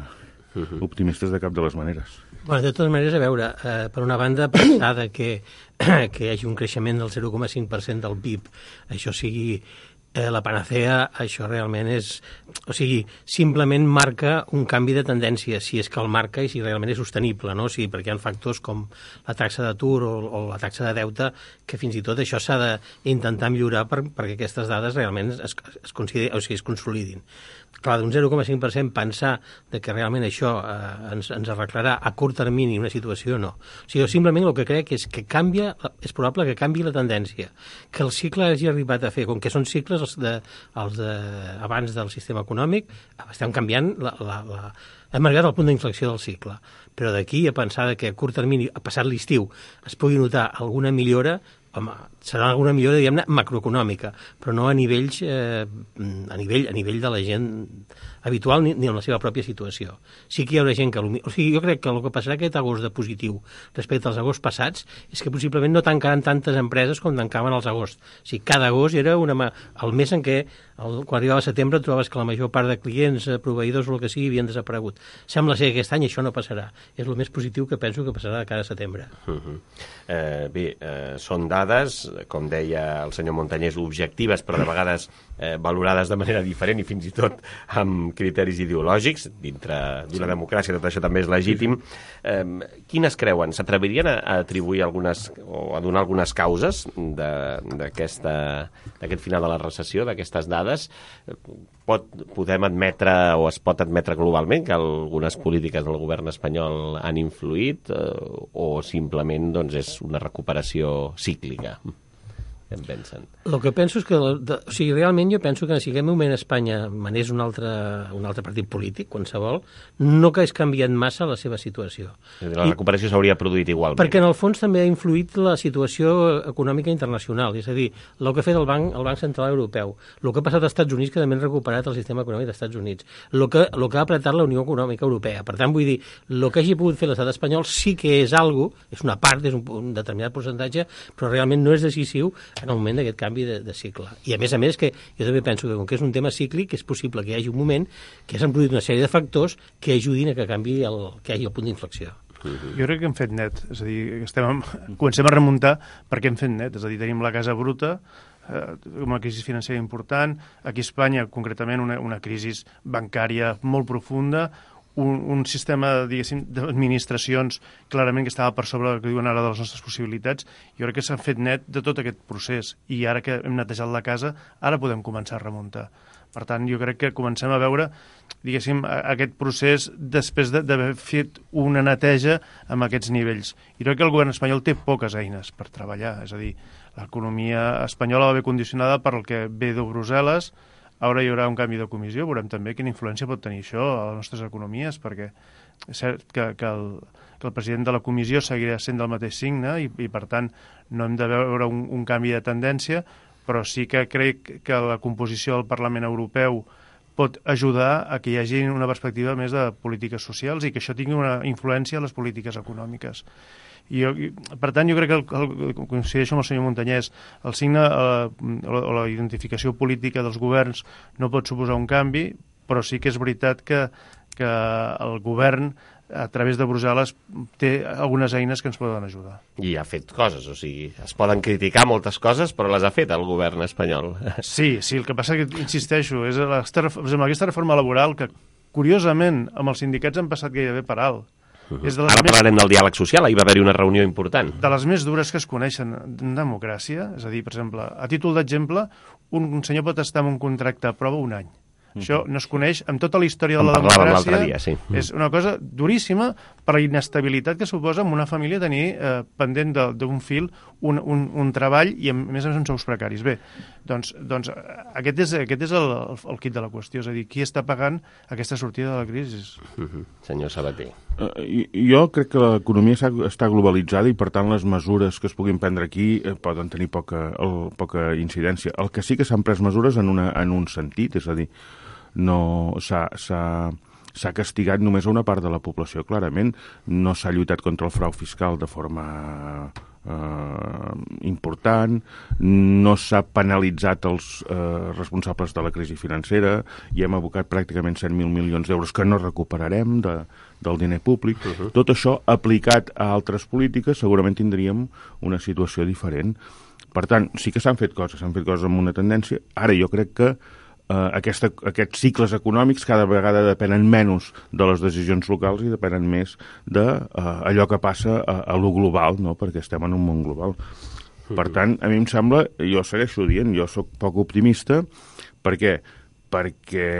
uh, optimistes de cap de les maneres. Bueno, de totes maneres, a veure, eh, per una banda, pensar que, que hi hagi un creixement del zero coma cinc per cent del P I B, això sigui Eh, la panacea, això realment és... O sigui, simplement marca un canvi de tendència, si és que el marca i si realment és sostenible, no? O sigui, perquè hi ha factors com la taxa d'atur o, o la taxa de deute, que fins i tot això s'ha d'intentar millorar per, perquè aquestes dades realment es, es, consideri, o sigui, es consolidin. Clar, d'un zero coma cinc per cent pensar de que realment això eh, ens, ens arreglarà a curt termini una situació, no. O sigui, simplement el que crec és que canvia, és probable que canvi la tendència, que el cicle hagi arribat a fer, com que són cicles els de, els de, abans del sistema econòmic, estem canviant, la, la, la, hem arribat al punt d'inflexió del cicle, però d'aquí a pensar que a curt termini, a passat l'estiu, es pugui notar alguna millora, home, serà alguna millora, diguem-ne, macroeconòmica, però no a nivells, eh, a nivell, a nivell de la gent habitual ni, ni en la seva pròpia situació. Sí que hi haurà gent que... O sigui, jo crec que el que passarà aquest agost de positiu respecte als agosts passats és que possiblement no tancaran tantes empreses com tancaven els agost. O sigui, cada agost era una, el mes en què, el, quan arribava a setembre, trobaves que la major part de clients, proveïdors o el que sigui, havien desaparegut. Sembla ser que aquest any això no passarà. És el més positiu que penso que passarà de cada setembre. Uh-huh. eh, bé, eh, són dades, com deia el senyor Montanyès, objectives, però de vegades eh, valorades de manera diferent i fins i tot amb criteris ideològics. Dintre d'una sí. democràcia tot això també és legítim. Eh, quines creuen? S'atrevirien a, a atribuir algunes o a donar algunes causes d'aquest final de la recessió, d'aquestes dades? Pot, podem admetre o es pot admetre globalment que algunes polítiques del govern espanyol han influït eh, o simplement doncs, és una recuperació cíclica? Em pensen. El que penso és que, de, o sigui, realment jo penso que si en aquest moment Espanya manés un altre, un altre partit polític, qualsevol, no que hagi canviat massa la seva situació. La recuperació s'hauria produït igualment. Perquè en el fons també ha influït la situació econòmica internacional, és a dir, el que ha fet el Banc, el Banc Central Europeu, el que ha passat als Estats Units, que també han recuperat el sistema econòmic dels Estats Units, el que, el que ha apretat la Unió Econòmica Europea. Per tant, vull dir, el que hagi pogut fer l'estat espanyol sí que és algo, és una part, és un, un determinat percentatge, però realment no és decisiu en el moment d'aquest canvi de, de cicle. I a més a més, que jo també penso que com que és un tema cíclic, és possible que hi hagi un moment que s'han produït una sèrie de factors que ajudin a que canvi el, que hi hagi el punt d'inflexió. Jo crec que hem fet net, és a dir, estem, comencem a remuntar perquè hem fet net, és a dir, tenim la casa bruta, eh, una crisi financera important, aquí a Espanya, concretament, una, una crisi bancària molt profunda, un, un sistema, diguéssim, d'administracions clarament que estava per sobre del que diuen ara de les nostres possibilitats. Jo crec que s'han fet net de tot aquest procés i ara que hem netejat la casa, ara podem començar a remuntar. Per tant, jo crec que comencem a veure, diguéssim, aquest procés després d'haver fet una neteja amb aquests nivells. I crec que el govern espanyol té poques eines per treballar, és a dir, l'economia espanyola va bé condicionada per el que ve de Brussel·les. Ara hi haurà un canvi de comissió, veurem també quina influència pot tenir això a les nostres economies, perquè és cert que, que, el, que el president de la comissió seguirà sent del mateix signe i, i per tant, no hem de veure un, un canvi de tendència, però sí que crec que la composició del Parlament Europeu pot ajudar a que hi hagi una perspectiva més de polítiques socials i que això tingui una influència a les polítiques econòmiques. I, jo, per tant, jo crec que, el, el, coincideixo amb el senyor Montanyès, el signe eh, o la identificació política dels governs no pot suposar un canvi, però sí que és veritat que, que el govern, a través de Brussel·les, té algunes eines que ens poden ajudar. I ha fet coses, o sigui, es poden criticar moltes coses, però les ha fet el govern espanyol. Sí, sí, el que passa que, insisteixo, és aquesta reforma laboral que, curiosament, amb els sindicats han passat gairebé per alt. Uh-huh. És de les Ara més... parlarem del diàleg social, ahir va haver-hi una reunió important. De les més dures que es coneixen en democràcia, és a dir, per exemple, a títol d'exemple, un, un senyor pot estar en un contracte a prova un any. Uh-huh. Això no es coneix en tota la història de la democràcia. Dia, sí. Uh-huh. És una cosa duríssima per la inestabilitat que suposa en una família tenir eh, pendent d'un fil un, un, un treball i a més a més uns sous precaris. Bé, doncs, doncs aquest és, aquest és el, el kit de la qüestió, és a dir, qui està pagant aquesta sortida de la crisi? Uh-huh. Senyor Sabater. Uh, jo crec que l'economia està globalitzada i per tant les mesures que es puguin prendre aquí eh, poden tenir poca, el, poca incidència. El que sí que s'han pres mesures en, una, en un sentit, és a dir, no s'ha castigat només a una part de la població, clarament. No s'ha lluitat contra el frau fiscal de forma eh, important, no s'ha penalitzat els eh, responsables de la crisi financera i hem abocat pràcticament set mil milions d'euros que no recuperarem de, del diner públic. Uh-huh. Tot això aplicat a altres polítiques segurament tindríem una situació diferent. Per tant, sí que s'han fet coses, s'han fet coses amb una tendència. Ara jo crec que Uh, aquesta, aquests cicles econòmics cada vegada depenen menys de les decisions locals i depenen més de uh, allò que passa a, a lo global, no? Perquè estem en un món global. Mm-hmm. Per tant, a mi em sembla, jo segueixo dient, jo sóc poc optimista, perquè perquè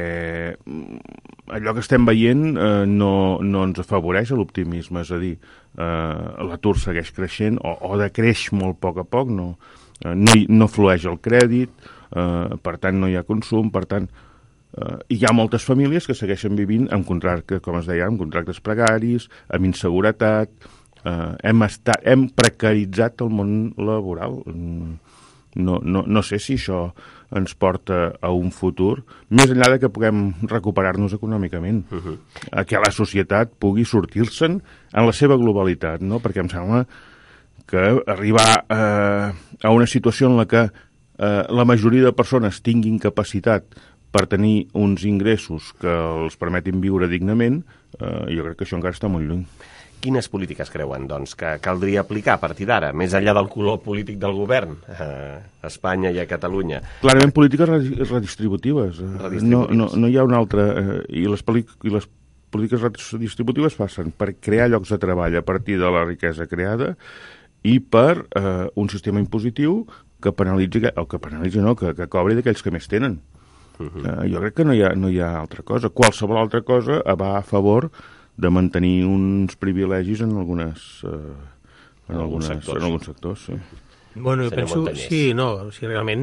allò que estem veient eh, no, no ens afavoreix l'optimisme, és a dir, eh, l'atur segueix creixent o, o decreix molt poc a poc, no, eh, no, no flueix el crèdit, Uh, per tant no hi ha consum, per tant uh, hi ha moltes famílies que segueixen vivint amb contractes, com es deia, amb contractes precaris, amb inseguretat, uh, hem, estat, hem precaritzat el món laboral. No, no, no sé si això ens porta a un futur, més enllà de que puguem recuperar-nos econòmicament, uh-huh. a que la societat pugui sortir-se'n en la seva globalitat, no? Perquè em sembla que arribar uh, a una situació en la que Uh, la majoria de persones tinguin capacitat per tenir uns ingressos que els permetin viure dignament, uh, jo crec que això encara està molt lluny. Quines polítiques creuen, doncs, que caldria aplicar a partir d'ara, més enllà del color polític del govern, a Espanya i a Catalunya? Clarament polítiques redistributives. redistributives. No, no, no hi ha una altra... Uh, i, les i les polítiques redistributives passen per crear llocs de treball a partir de la riquesa creada i per uh, un sistema impositiu que penalitzi, o que penalitzi no, que, que cobri d'aquells que més tenen. Uh-huh. Uh, jo crec que no hi, ha, no hi ha altra cosa. Qualsevol altra cosa va a favor de mantenir uns privilegis en algunes... Uh, en, en alguns algunes, sectors. En alguns sectors, sí. Bueno, jo penso... Sí, no, o sigui, realment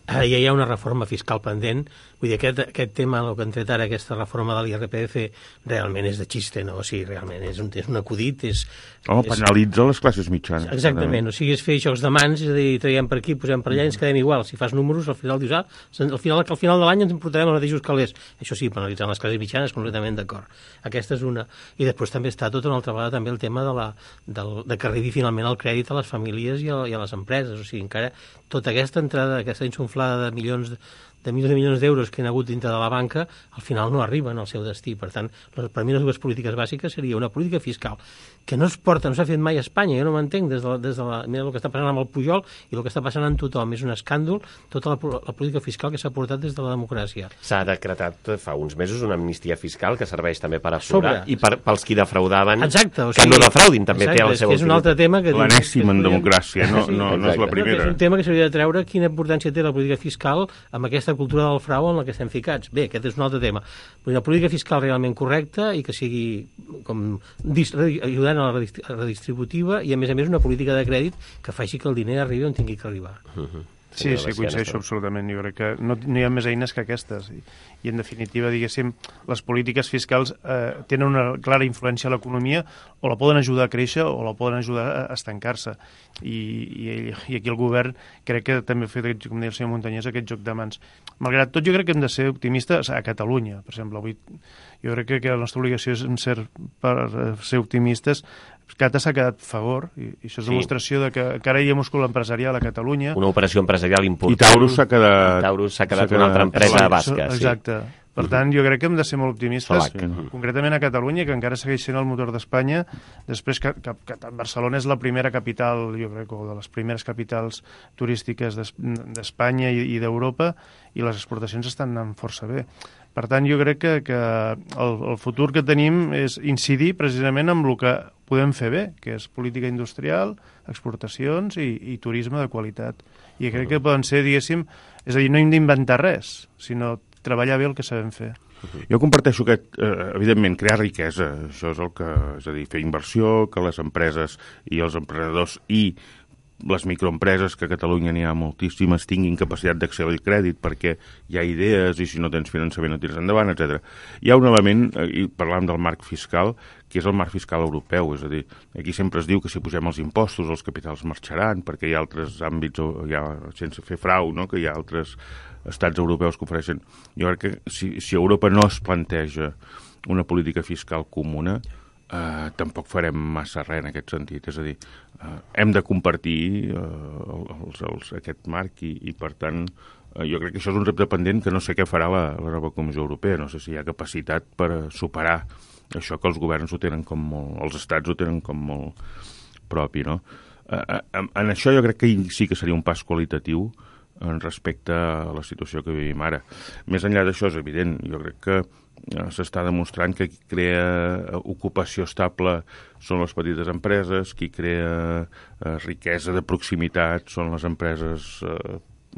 Ara ja hi ha una reforma fiscal pendent, vull dir, aquest, aquest tema, el que han tret ara, aquesta reforma de l'I R P F, realment és de xiste, no? O sigui, realment és un, és un acudit, és... Home, és... penalitza les classes mitjanes. Exactament, o sigui, és fer jocs de mans, és a dir, traiem per aquí, posem per allà i ens quedem igual. Si fas números, al final dius, ah, al final, al final de l'any ens emportarem els mateixos calés. Això sí, penalitzant les classes mitjanes, completament d'acord. Aquesta és una. I després també està tota una altra vegada també el tema de, la, de, de que arribi finalment el crèdit a les famílies i a, i a les empreses. O sigui, encara tota aquesta entrada, aquesta insuflada de milions de, de milions de milions d'euros que han hagut dintre de la banca, al final no arriben al seu destí. Per tant, per mi les dues polítiques bàsiques seria una política fiscal que no es porta, no s'ha fet mai a Espanya, jo no m'entenc, des de, des de la, mira el que està passant amb el Pujol i el que està passant amb tothom, és un escàndol tota la, la política fiscal que s'ha portat des de la democràcia. S'ha decretat fa uns mesos una amnistia fiscal que serveix també per aflorar i per, pels qui defraudaven, exacte, o sigui, que no defraudin, també exacte, té el seu... És un altre tema que... L'anèssim en democràcia, no, no, no és la primera. No, és un tema que s'hauria de treure quina importància té la política fiscal amb aquesta cultura del frau en la que estem ficats. Bé, aquest és un altre tema. Una política fiscal realment correcta i que sigui com ajudant a la redistributiva i, a més a més, una política de crèdit que faci que el diner arribi on tingui que arribar. Uh-huh. Sí, sí, coincideixo absolutament. Jo crec que no, no hi ha més eines que aquestes. I, i en definitiva, diguéssim, les polítiques fiscals eh, tenen una clara influència a l'economia, o la poden ajudar a créixer o la poden ajudar a estancar-se. I, i, I aquí el govern crec que també ha fet, com deia el senyor Montañés, aquest joc de mans. Malgrat tot, jo crec que hem de ser optimistes a Catalunya. Per exemple, avui jo crec que, que la nostra obligació és ser, per ser optimistes. Cata s'ha quedat a favor, i, i això és demostració sí. de que encara hi ha múscul empresarial a Catalunya. Una operació empresarial important. I Taurus s'ha quedat... Taurus s'ha quedat una altra empresa basca. Exacte. Sí. Per tant, jo crec que hem de ser molt optimistes, sí. concretament a Catalunya, que encara segueix sent el motor d'Espanya, després que, que, que Barcelona és la primera capital, jo crec, o de les primeres capitals turístiques d'Espanya i, i d'Europa, i les exportacions estan anant força bé. Per tant, jo crec que, que el, el futur que tenim és incidir precisament amb el que podem fer bé, que és política industrial, exportacions i, i turisme de qualitat. I crec que poden ser, diguéssim, és a dir, no hem d'inventar res, sinó treballar bé el que sabem fer. Jo comparteixo que, eh, evidentment, crear riquesa, això és el que, és a dir, fer inversió, que les empreses i els emprenedors i les microempreses, que a Catalunya n'hi ha moltíssimes, tinguin capacitat d'accedir al crèdit perquè hi ha idees i si no tens finançament no tires endavant, etcètera. Hi ha un element, i parlàvem del marc fiscal, que és el marc fiscal europeu, és a dir, aquí sempre es diu que si posem els impostos els capitals marxaran perquè hi ha altres àmbits, hi ha, sense fer frau, no? Que hi ha altres estats europeus que ofereixen. Jo crec que si, si Europa no es planteja una política fiscal comuna, eh, tampoc farem massa res en aquest sentit. És a dir, eh, hem de compartir eh, els, els, aquest marc i, i per tant, eh, jo crec que això és un repte pendent que no sé què farà la, la nova Comissió Europea. No sé si hi ha capacitat per superar això que els governs ho tenen com molt, els estats ho tenen com molt propi, no? Eh, en, en això jo crec que sí que seria un pas qualitatiu en respecte a la situació que vivim ara. Més enllà d'això, és evident, jo crec que eh, s'està demostrant que qui crea ocupació estable són les petites empreses, qui crea eh, riquesa de proximitat són les empreses eh,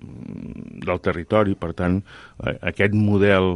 del territori. Per tant, eh, aquest model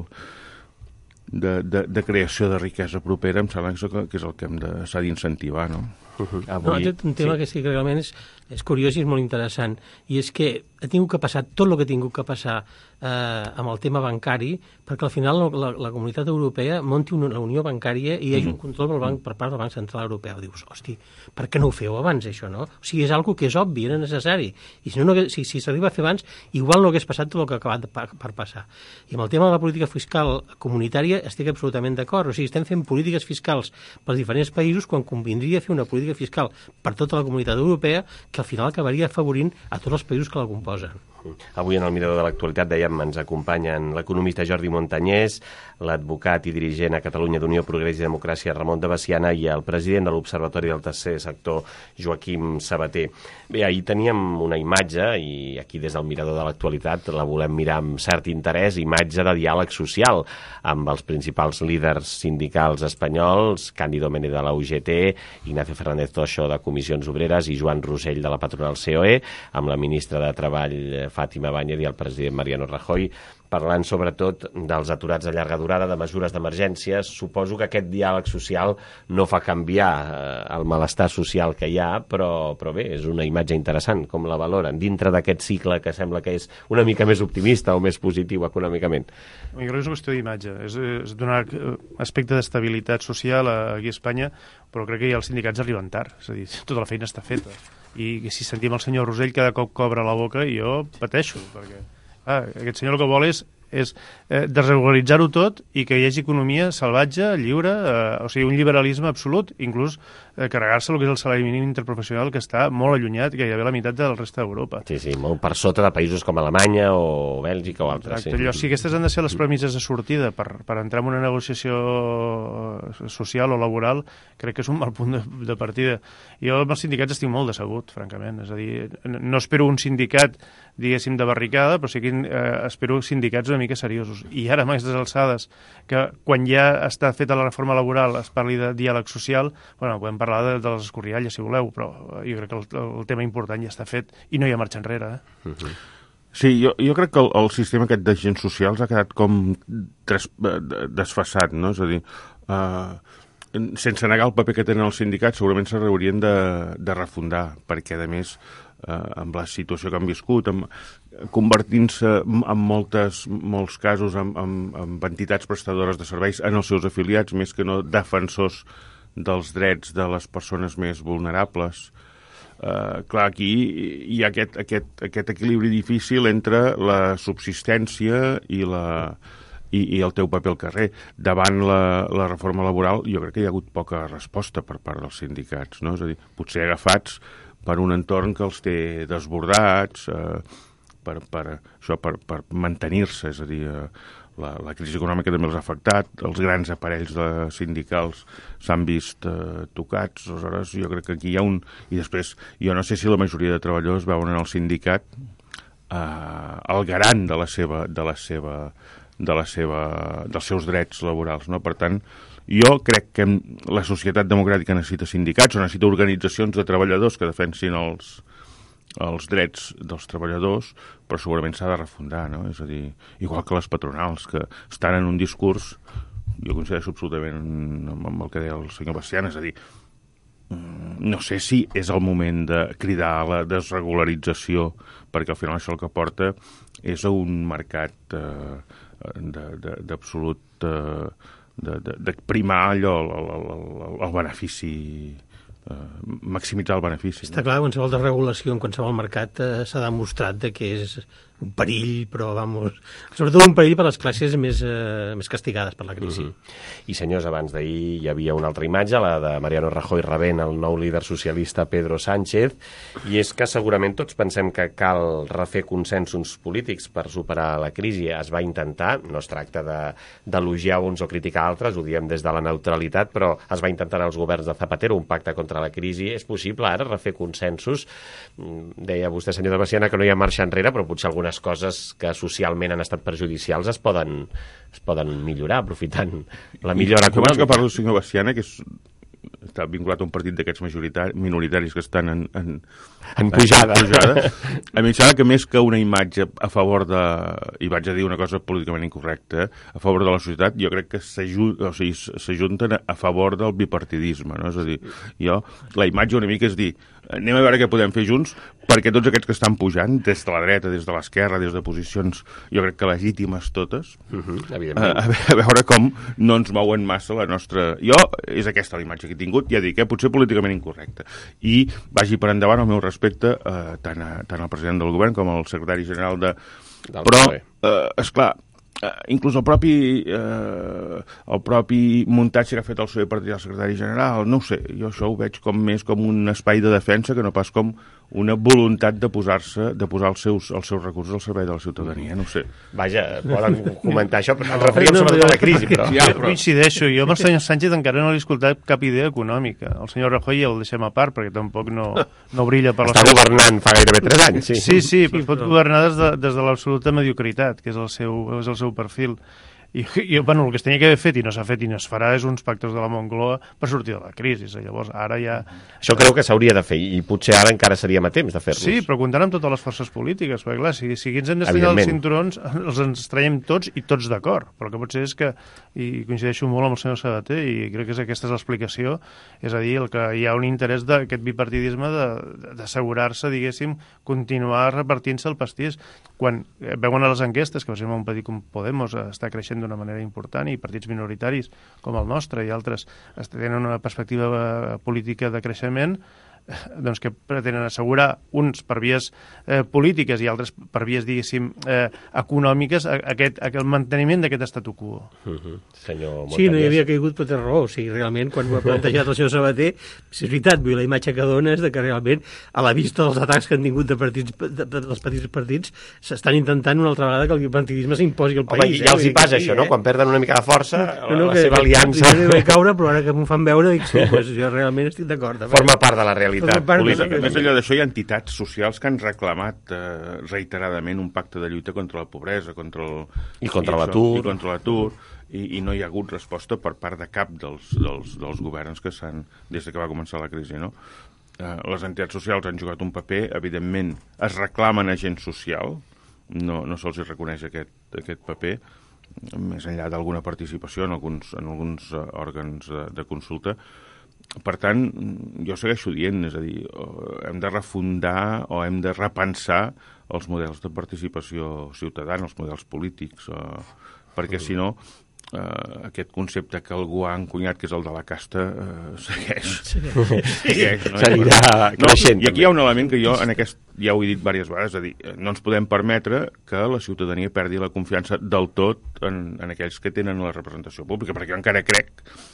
de, de, de creació de riquesa propera em sembla que és el que hem de, s'ha d'incentivar, no? Uh-huh. Avui, no, un tema sí. que sí que realment és, és curiós i és molt interessant, i és que ha tingut que passar tot el que ha tingut que passar eh, amb el tema bancari, perquè al final la, la comunitat europea monti una, la unió bancària i hi hagi un control pel banc, per part del Banc Central Europeu. Dius, hosti, per què no ho feu abans, això, no? O sigui, és algo que és obvi, era necessari, i si no, no si, si s'arriba a fer abans, igual no hagués passat tot el que ha acabat de, per, per passar. I amb el tema de la política fiscal comunitària estic absolutament d'acord. O sigui, estem fent polítiques fiscals pels diferents països quan convindria fer una política fiscal per tota la comunitat europea que al final acabaria afavorint a tots els països que la composen. Avui en el Mirador de l'Actualitat, dèiem, ens acompanyen l'economista Jordi Montañés, l'advocat i dirigent a Catalunya d'Unió, Progrés i Democràcia, Ramon de Veciana, i el president de l'Observatori del Tercer Sector, Joaquim Sabater. Bé, ahir teníem una imatge, i aquí des del Mirador de l'Actualitat la volem mirar amb cert interès, imatge de diàleg social amb els principals líders sindicals espanyols, Cándido Mene de la U G T, Ignacio Fernández Toixo de Comissions Obreres i Joan Rosell de la patronal C O E, amb la ministra de Treball Fàtima Báñez i el president Mariano Rajoy, parlant sobretot dels aturats de llarga durada, de mesures d'emergències. Suposo que aquest diàleg social no fa canviar eh, el malestar social que hi ha, però, però bé, és una imatge interessant, com la valoren, dintre d'aquest cicle que sembla que és una mica més optimista o més positiu econòmicament. Jo crec que és una qüestió d'imatge, és, és donar aspecte d'estabilitat social aquí a Espanya, però crec que ja els sindicats arriben tard, és a dir, tota la feina està feta. I si sentim el senyor Rosell cada cop cobra la boca, jo pateixo, perquè ah, aquest senyor el que vol és, és eh, desregularitzar-ho tot i que hi hagi economia salvatge, lliure, eh, o sigui, un liberalisme absolut, inclús eh, carregar-se el que és el salari mínim interprofessional, que està molt allunyat, gairebé la meitat del resta d'Europa. Sí, sí, molt per sota de països com Alemanya o Bèlgica o altres. Exacte, sí. Allò, si aquestes han de ser les premisses de sortida per, per entrar en una negociació social o laboral, crec que és un mal punt de, de partida. Jo amb els sindicats estic molt decebut, francament, és a dir, no espero un sindicat, diguéssim, de barricada, però sí que eh, espero sindicats una mica seriosos. I ara, a aquestes alçades, que quan ja està feta la reforma laboral es parli de diàleg social, bueno, podem parlar de, de les escorrialles, si voleu, però jo crec que el, el tema important ja està fet i no hi ha marxa enrere. Eh? Uh-huh. Sí, jo, jo crec que el, el sistema aquest d'agents socials ha quedat com tres, desfasat, no? És a dir, uh, sense negar el paper que tenen els sindicats, segurament s'haurien de, de refundar, perquè, a més, eh, amb la situació que han viscut, amb, convertint-se en moltes, molts casos en, en, en entitats prestadores de serveis en els seus afiliats, més que no defensors dels drets de les persones més vulnerables. Uh, clar, aquí hi ha aquest, aquest, aquest equilibri difícil entre la subsistència i, la, i, i el teu paper al carrer. Davant la, la reforma laboral jo crec que hi ha hagut poca resposta per part dels sindicats, no? És a dir, potser agafats per un entorn que els té desbordats, uh, per, per, això, per, per mantenir-se, és a dir, uh, La, la crisi econòmica també els ha afectat, els grans aparells de sindicals s'han vist eh, tocats, aleshores jo crec que aquí hi ha un... I després, jo no sé si la majoria de treballadors veuen en el sindicat eh, el garant de la seva, de la seva, de la seva, dels seus drets laborals, no? Per tant, jo crec que la societat democràtica necessita sindicats o necessita organitzacions de treballadors que defensin els... els drets dels treballadors, però segurament s'ha de refundar, no? És a dir, igual que les patronals, que estan en un discurs, jo coincideixo absolutament amb el que deia el senyor Bastián, és a dir, no sé si és el moment de cridar a la desregularització, perquè al final això el que porta és a un mercat eh, d'absolut eh, de, de, de primar allò, el, el, el, el benefici, Uh, maximitzar el benefici. Està no? Clar, qualsevol desregulació en qualsevol mercat uh, s'ha demostrat de que és un perill, però, vamos, sobretot un perill per les classes més, uh, més castigades per la crisi. Uh-huh. I, senyors, abans d'ahir hi havia una altra imatge, la de Mariano Rajoy rebent el nou líder socialista Pedro Sánchez, i és que segurament tots pensem que cal refer consensos polítics per superar la crisi. Es va intentar, no es tracta d'elogiar uns o criticar altres, ho diem des de la neutralitat, però es va intentar en els governs de Zapatero un pacte contra la crisi. És possible ara refer consensos? Deia vostè, senyor de Baciana, que no hi ha marxa enrere, però potser algunes coses que socialment han estat perjudicials es poden, es poden millorar aprofitant la millora econòmica. Que parlo del senyor Baciana, que és, està vinculat a un partit d'aquests minoritaris que estan en, en, en pujada. En pujada. A mi em sembla que més que una imatge a favor de, i vaig a dir una cosa políticament incorrecta, a favor de la societat, jo crec que s'ajunten, o sigui, s'ajunten a favor del bipartidisme, no? És a dir, jo, la imatge una mica és dir, anem a veure què podem fer junts, perquè tots aquests que estan pujant, des de la dreta, des de l'esquerra, des de posicions, jo crec que legítimes totes, uh-huh, a, a veure com no ens mouen massa la nostra... Jo, és aquesta la imatge que he tingut, ja dic, eh, potser políticament incorrecta. I vagi per endavant el meu respecte eh, tant, a, tant al president del govern com al secretari general de... Del Però, eh, esclar, Uh, inclús el propi, uh, el propi muntatge que ha fet el seu partit del secretari general, no ho sé, jo això ho veig com més com un espai de defensa que no pas com una voluntat de posar-se, de posar els seus, els seus recursos al servei de la ciutadania, no ho sé. Vaja, poden comentar això, però ens referíem sobretot a la crisi, però... Ja, però... Coincideixo, jo amb el senyor Sánchez encara no li he escoltat cap idea econòmica. El senyor Rajoy ja el deixem a part, perquè tampoc no, no brilla per la... Està governant fa gairebé tres anys, sí. Sí, sí, sí, pot governar des de, des de l'absoluta mediocritat, que és el seu, és el seu perfil. I, i bueno, el que es tenia que haver fet i no s'ha fet i no es farà és uns pactes de la Moncloa per sortir de la crisi. Llavors, ara ja... Això creu que s'hauria de fer i potser ara encara seríem a temps de fer-los. Sí, però comptant amb totes les forces polítiques, perquè clar, si, si ens hem d'estrellar els cinturons, els ens traiem tots i tots d'acord. Però el que potser és que, i coincideixo molt amb el senyor Sabater, i crec que és aquesta és l'explicació, és a dir, el que hi ha un interès d'aquest bipartidisme d'assegurar-se, diguéssim, continuar repartint-se el pastís. Quan veuen a les enquestes, que per exemple un partit com Podemos està creixent d'una manera important i partits minoritaris com el nostre i altres tenen una perspectiva política de creixement, doncs que pretenen assegurar uns per vies eh, polítiques i altres per vies, diguéssim, eh, econòmiques, aquest, aquest manteniment d'aquest statu quo. Uh-huh. Senyor Montañés. Sí, no hi havia caigut per té raó. O sigui, realment, quan ho ha plantejat el senyor Sabater, és veritat, vull la imatge que dona és de que realment, a la vista dels atacs que han tingut de partits, de, de, dels petits partits, s'estan intentant una altra vegada que el bipartidisme s'imposi al país. Home, ja els hi passa això, no? Quan perden una mica de força, no, no, la seva aliança... No vaig caure, però ara que m'ho fan veure, dic, sí, pues, jo realment estic d'acord. Forma part de la realitat política. Més enllà d'això, hi ha entitats socials que han reclamat eh, reiteradament un pacte de lluita contra la pobresa, contra el... I contra l'atur. I contra l'atur, i, i no hi ha hagut resposta per part de cap dels, dels, dels governs que s'han, des que va començar la crisi, no? Eh, les entitats socials han jugat un paper, evidentment, es reclamen agent social, no, no se'ls reconeix aquest, aquest paper, més enllà d'alguna participació en alguns, en alguns uh, òrgans de, de consulta. Per tant, jo segueixo dient, és a dir, hem de refundar o hem de repensar els models de participació ciutadana, els models polítics, eh, perquè si no, eh, aquest concepte que algú ha encunyat, que és el de la casta, eh, segueix. segueix no? Seguirà creixent. No, I aquí hi ha un element que jo, en aquest, ja ho he dit diverses vegades, és a dir, no ens podem permetre que la ciutadania perdi la confiança del tot en, en aquells que tenen la representació pública, perquè jo encara crec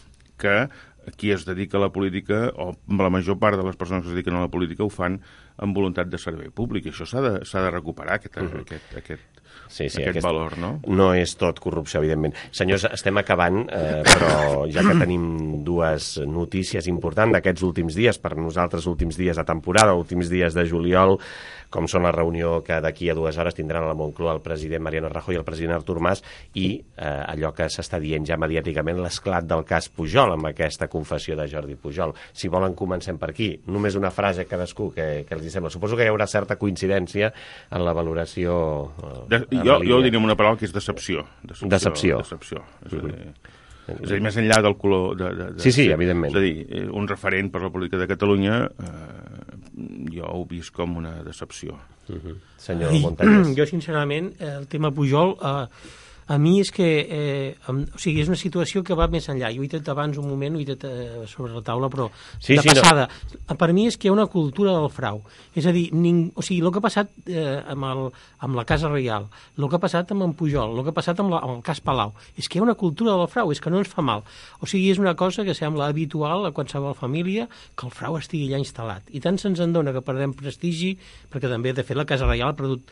que qui es dedica a la política, o la major part de les persones que es dediquen a la política, ho fan amb voluntat de servei públic, i això s'ha de, s'ha de recuperar, aquest, uh -huh. aquest, aquest, sí, sí, aquest, aquest valor, no? No és tot corrupció, evidentment. Senyors, estem acabant, eh, però ja que tenim dues notícies importants d'aquests últims dies, per nosaltres últims dies de temporada, últims dies de juliol, com són la reunió que d'aquí a dues hores tindran a la Moncloa el president Mariano Rajoy i el president Artur Mas, i eh, allò que s'està dient ja mediàticament, l'esclat del cas Pujol, amb aquesta confessió de Jordi Pujol. Si volen, comencem per aquí. Només una frase cadascú que, que els hi sembla. Suposo que hi haurà certa coincidència en la valoració... Eh, de, jo, jo ho diria amb una paraula que és decepció. Decepció. Decepció. decepció. És, a dir, és a dir, més enllà del color... De, de, de, sí, sí, evidentment. És a dir, un referent per la política de Catalunya, eh, jo ho he vist com una decepció. Uh-huh. Senyor Montañés. Jo, sincerament, el tema Pujol... Eh, a mi és que, eh, o sigui, és una situació que va més enllà. Jo ho he dit abans un moment, ho he dit eh, sobre la taula, però sí, de sí, passada. No. Per mi és que hi ha una cultura del frau. És a dir, ning... o sigui, el que ha passat eh, amb, el, amb la Casa Reial, el que ha passat amb en Pujol, el que ha passat amb, la, amb el cas Palau, és que hi ha una cultura del frau, és que no ens fa mal. O sigui, és una cosa que sembla habitual a qualsevol família que el frau estigui allà instal·lat. I tant se'ns en dona que perdem prestigi, perquè també, de fet, la Casa Reial ha perdut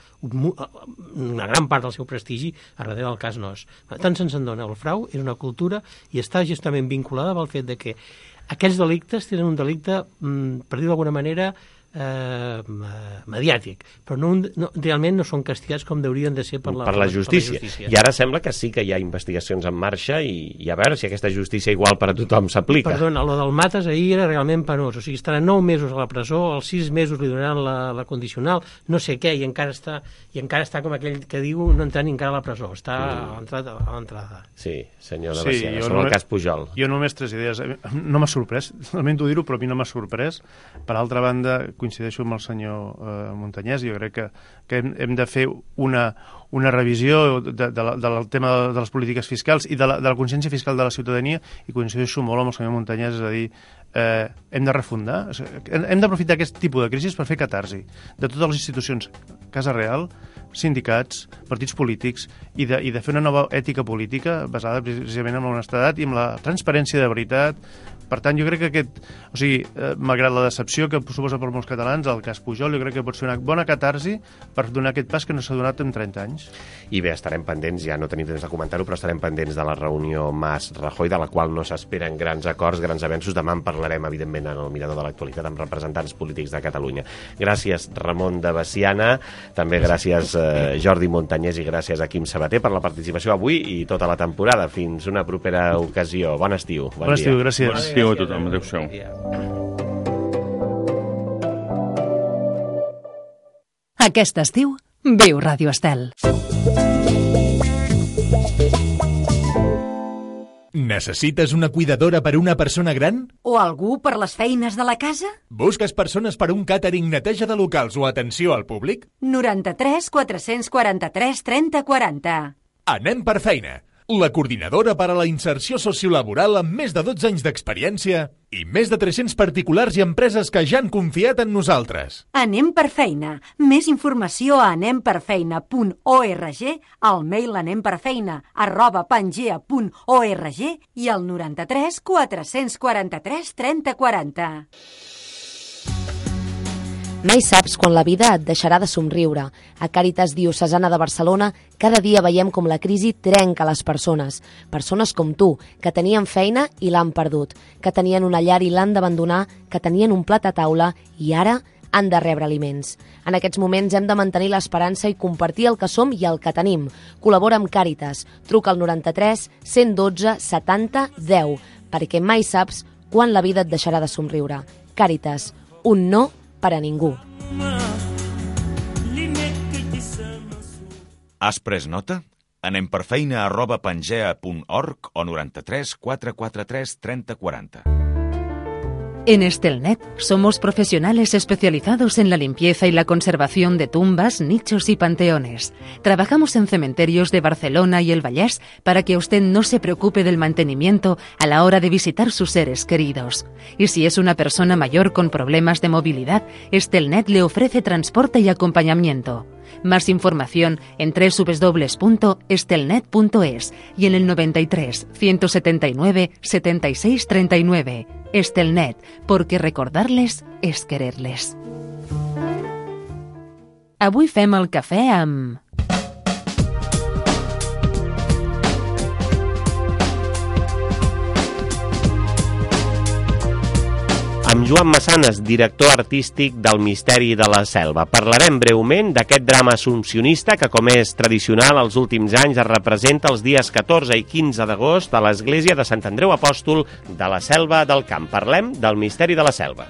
una gran part del seu prestigi a darrere del cas Nos. Tant se'ns en dona. El frau és una cultura i està justament vinculada amb el fet de que aquests delictes tenen un delicte, per dir d'alguna manera, eh, mediàtic, però no, no, realment no són castigats com deurien de ser per la, per la, justícia. per la justícia. I ara sembla que sí que hi ha investigacions en marxa i, i a veure si aquesta justícia igual per a tothom s'aplica. Perdona, lo del Matas ahir era realment penós, o sigui, estarà nou mesos a la presó, als sis mesos li donaran la, la condicional, no sé què, i encara està i encara està com aquell que diu no entrar ni encara a la presó, està mm. a l'entrada. A l'entrada. Sí, senyor de sí, Baciana, sobre només, el cas Pujol. Jo només tres idees. No m'ha sorprès, lamento dir-ho, però a mi no m'ha sorprès. Per altra banda, coincideixo amb el senyor eh, Montañés, jo crec que, que hem, hem de fer una, una revisió de, de, la, del tema de, de les polítiques fiscals i de la, de la consciència fiscal de la ciutadania, i coincideixo molt amb el senyor Montañés, és a dir, eh, hem de refundar, hem d'aprofitar aquest tipus de crisis per fer catarsi de totes les institucions, Casa Real, sindicats, partits polítics, i de, i de fer una nova ètica política basada precisament en l'honestedat i en la transparència de veritat, Per tant, jo crec que aquest, o sigui, eh, malgrat la decepció que suposa per molts catalans, el cas Pujol, jo crec que pot ser una bona catarsi per donar aquest pas que no s'ha donat en trenta anys. I bé, estarem pendents, ja no tenim temps de comentar-ho, però estarem pendents de la reunió Mas-Rajoy, de la qual no s'esperen grans acords, grans avenços. Demà en parlarem, evidentment, en el Mirador de l'Actualitat amb representants polítics de Catalunya. Gràcies, Ramon de Veciana, també gràcies eh, Jordi Montanyès i gràcies a Quim Sabater per la participació avui i tota la temporada. Fins una propera ocasió. Bon estiu. Bon, bon estiu, dia. gràcies. Bon estiu a tothom. Adéu-siau. Aquest estiu, viu Ràdio Estel. Necessites una cuidadora per a una persona gran? O algú per les feines de la casa? Busques persones per a un càtering, neteja de locals o atenció al públic? noranta-tres quatre-cents quaranta-tres trenta quaranta. Anem per feina. La coordinadora per a la inserció sociolaboral amb més de dotze anys d'experiència i més de tres-cents particulars i empreses que ja han confiat en nosaltres. Anem per feina. Més informació a anem per feina punt org, al mail anemperfeina arroba pangea punt org i al noranta-tres quatre-cents quaranta-tres trenta quaranta. Mai saps quan la vida et deixarà de somriure. A Càritas Diocesana de Barcelona cada dia veiem com la crisi trenca les persones. Persones com tu, que tenien feina i l'han perdut, que tenien una llar i l'han d'abandonar, que tenien un plat a taula i ara han de rebre aliments. En aquests moments hem de mantenir l'esperança i compartir el que som i el que tenim. Col·labora amb Càritas. Truca al noranta-tres cent dotze setanta deu, perquè mai saps quan la vida et deixarà de somriure. Càritas, un no per a ningú. Has pres nota? Anem per feina arroba pangea punt org o noranta-tres quatre quaranta-tres trenta quaranta. En Estelnet somos profesionales especializados en la limpieza y la conservación de tumbas, nichos y panteones. Trabajamos en cementerios de Barcelona y el Vallès para que usted no se preocupe del mantenimiento a la hora de visitar sus seres queridos. Y si es una persona mayor con problemas de movilidad, Estelnet le ofrece transporte y acompañamiento. Más información en doble u doble u doble u punto estelnet punto es y en el noventa y tres ciento setenta y nueve setenta y seis treinta y nueve. Estelnet, porque recordarles és quererles. Avui fem el cafè amb... amb Joan Massanes, director artístic del Misteri de la Selva. Parlarem breument d'aquest drama assumpcionista que, com és tradicional, els últims anys es representa els dies catorze i quinze d'agost a l'església de Sant Andreu Apòstol de la Selva del Camp. Parlem del Misteri de la Selva.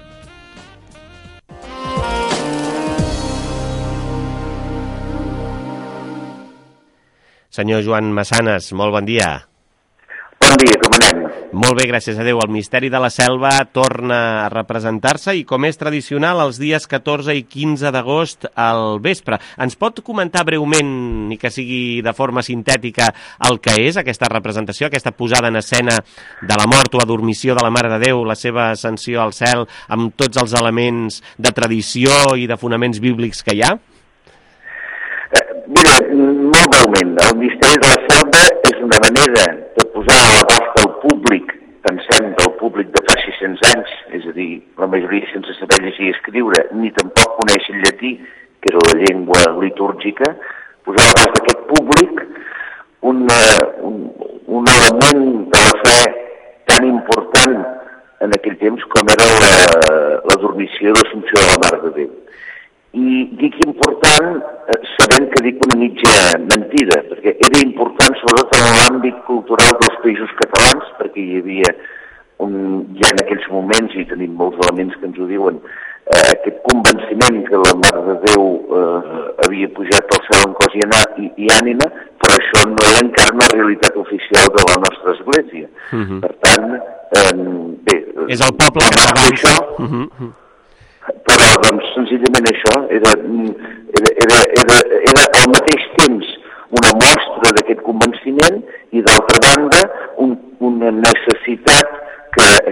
Senyor Joan Massanes, molt bon dia. Bon dia, com anem? Molt bé, gràcies a Déu. El Misteri de la Selva torna a representar-se i, com és tradicional, els dies catorze i quinze d'agost al vespre. Ens pot comentar breument, ni que sigui de forma sintètica, el que és aquesta representació, aquesta posada en escena de la mort o adormició de la Mare de Déu, la seva ascensió al cel, amb tots els elements de tradició i de fonaments bíblics que hi ha? Eh, mira, molt breument, el Misteri de la Selva és una manera de posar a l'abast del públic, pensem del públic de fa sis-cents anys, és a dir, la majoria sense saber llegir i escriure, ni tampoc conèixer el llatí, que era la llengua litúrgica, posar a l'abast d'aquest públic un, un, un element de la fe tan important en aquell temps com era la, la dormició i l'assumpció de la Mare de Déu. I dic important sabent que dic una mitja mentida, perquè era important sobretot en l'àmbit cultural dels països catalans, perquè hi havia un, ja en aquells moments, i tenim molts elements que ens ho diuen, eh, aquest convenciment que la Mare de Déu eh, havia pujat al cel en cos i, i, i ànima, però això no era encara una realitat oficial de la nostra església. Uh-huh. Per tant, eh, bé... És el poble que va això... Uh-huh. Però, doncs, senzillament això era, era, era, era, era al mateix temps una mostra d'aquest convenciment i, d'altra banda, un, una necessitat que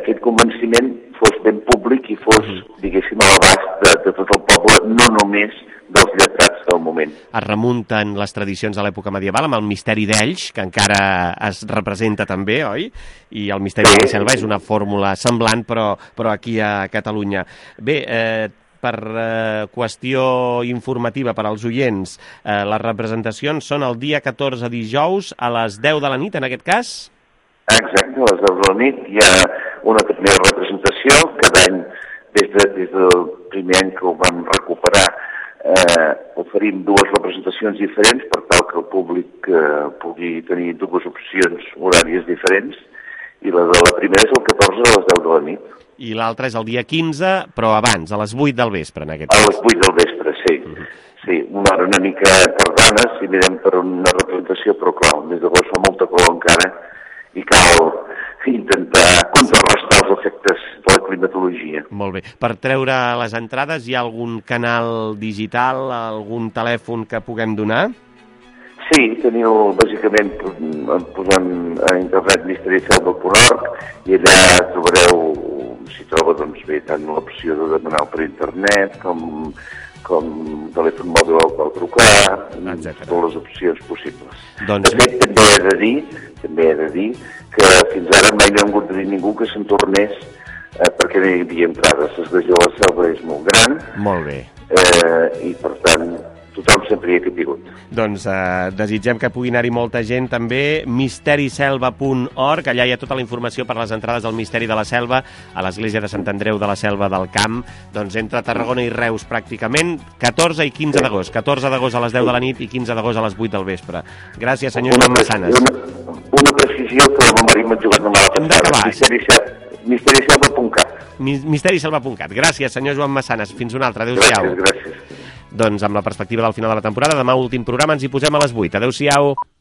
aquest convenciment fos ben públic i fos, diguéssim, a l'abast de, de tot el poble, no només dels lletrats del moment. Es remunten les tradicions de l'època medieval amb el misteri d'Elx, que encara es representa també, oi? I el misteri de la selva és una fórmula semblant, però, però aquí a Catalunya. Bé, eh, per eh, qüestió informativa per als oients, eh, les representacions són el dia catorze, dijous, a les deu de la nit, en aquest cas? Exacte, a les deu de la nit hi ha una primera representació, cada any, des, de, des del primer any que ho vam recuperar, eh, oferim dues representacions diferents per tal que el públic eh, pugui tenir dues opcions horàries diferents, i la de la primera és el catorze a les deu de la nit. I l'altra és el dia quinze, però abans, a les vuit del vespre, en aquest cas. A cas. les vuit del vespre, sí. Uh-huh. Sí, una hora una mica tardana, si mirem per una representació, però clar, des de llavors fa molta calor encara, i cal intentar contrarrestar els efectes de la climatologia. Molt bé. Per treure les entrades, hi ha algun canal digital, algun telèfon que puguem donar? Sí, teniu, bàsicament, posant a internet misteri selva punt org i allà trobareu, s'hi troba, doncs bé, tant l'opció de demanar per internet com, com telèfon mòbil al qual trucar, etcètera. Totes les opcions possibles. Doncs... De fet, també he de dir, també he de dir que fins ara mai no hem hagut de dir ningú que se'n tornés eh, perquè no hi havia entrades. L'església de la Selva és molt gran. Molt bé. Eh, I, per tant, tothom sempre hi ha caigut. Doncs eh, desitgem que pugui anar-hi molta gent també. misteri selva punt org, allà hi ha tota la informació per les entrades del Misteri de la Selva a l'església de Sant Andreu de la Selva del Camp, doncs entre Tarragona i Reus pràcticament, catorze i quinze d'agost. catorze d'agost a les deu de la nit i quinze d'agost a les vuit del vespre. Gràcies, senyor Joan Massanes. Una, una precisió que el meu marit m'ha jugat una mala passada. misteri selva punt cat. misteri selva punt cat. Gràcies, senyor Joan Massanes. Fins una altra. Adéu-siau. Gràcies, gràcies. Doncs amb la perspectiva del final de la temporada, demà últim programa ens hi posem a les vuit. Adéu-siau.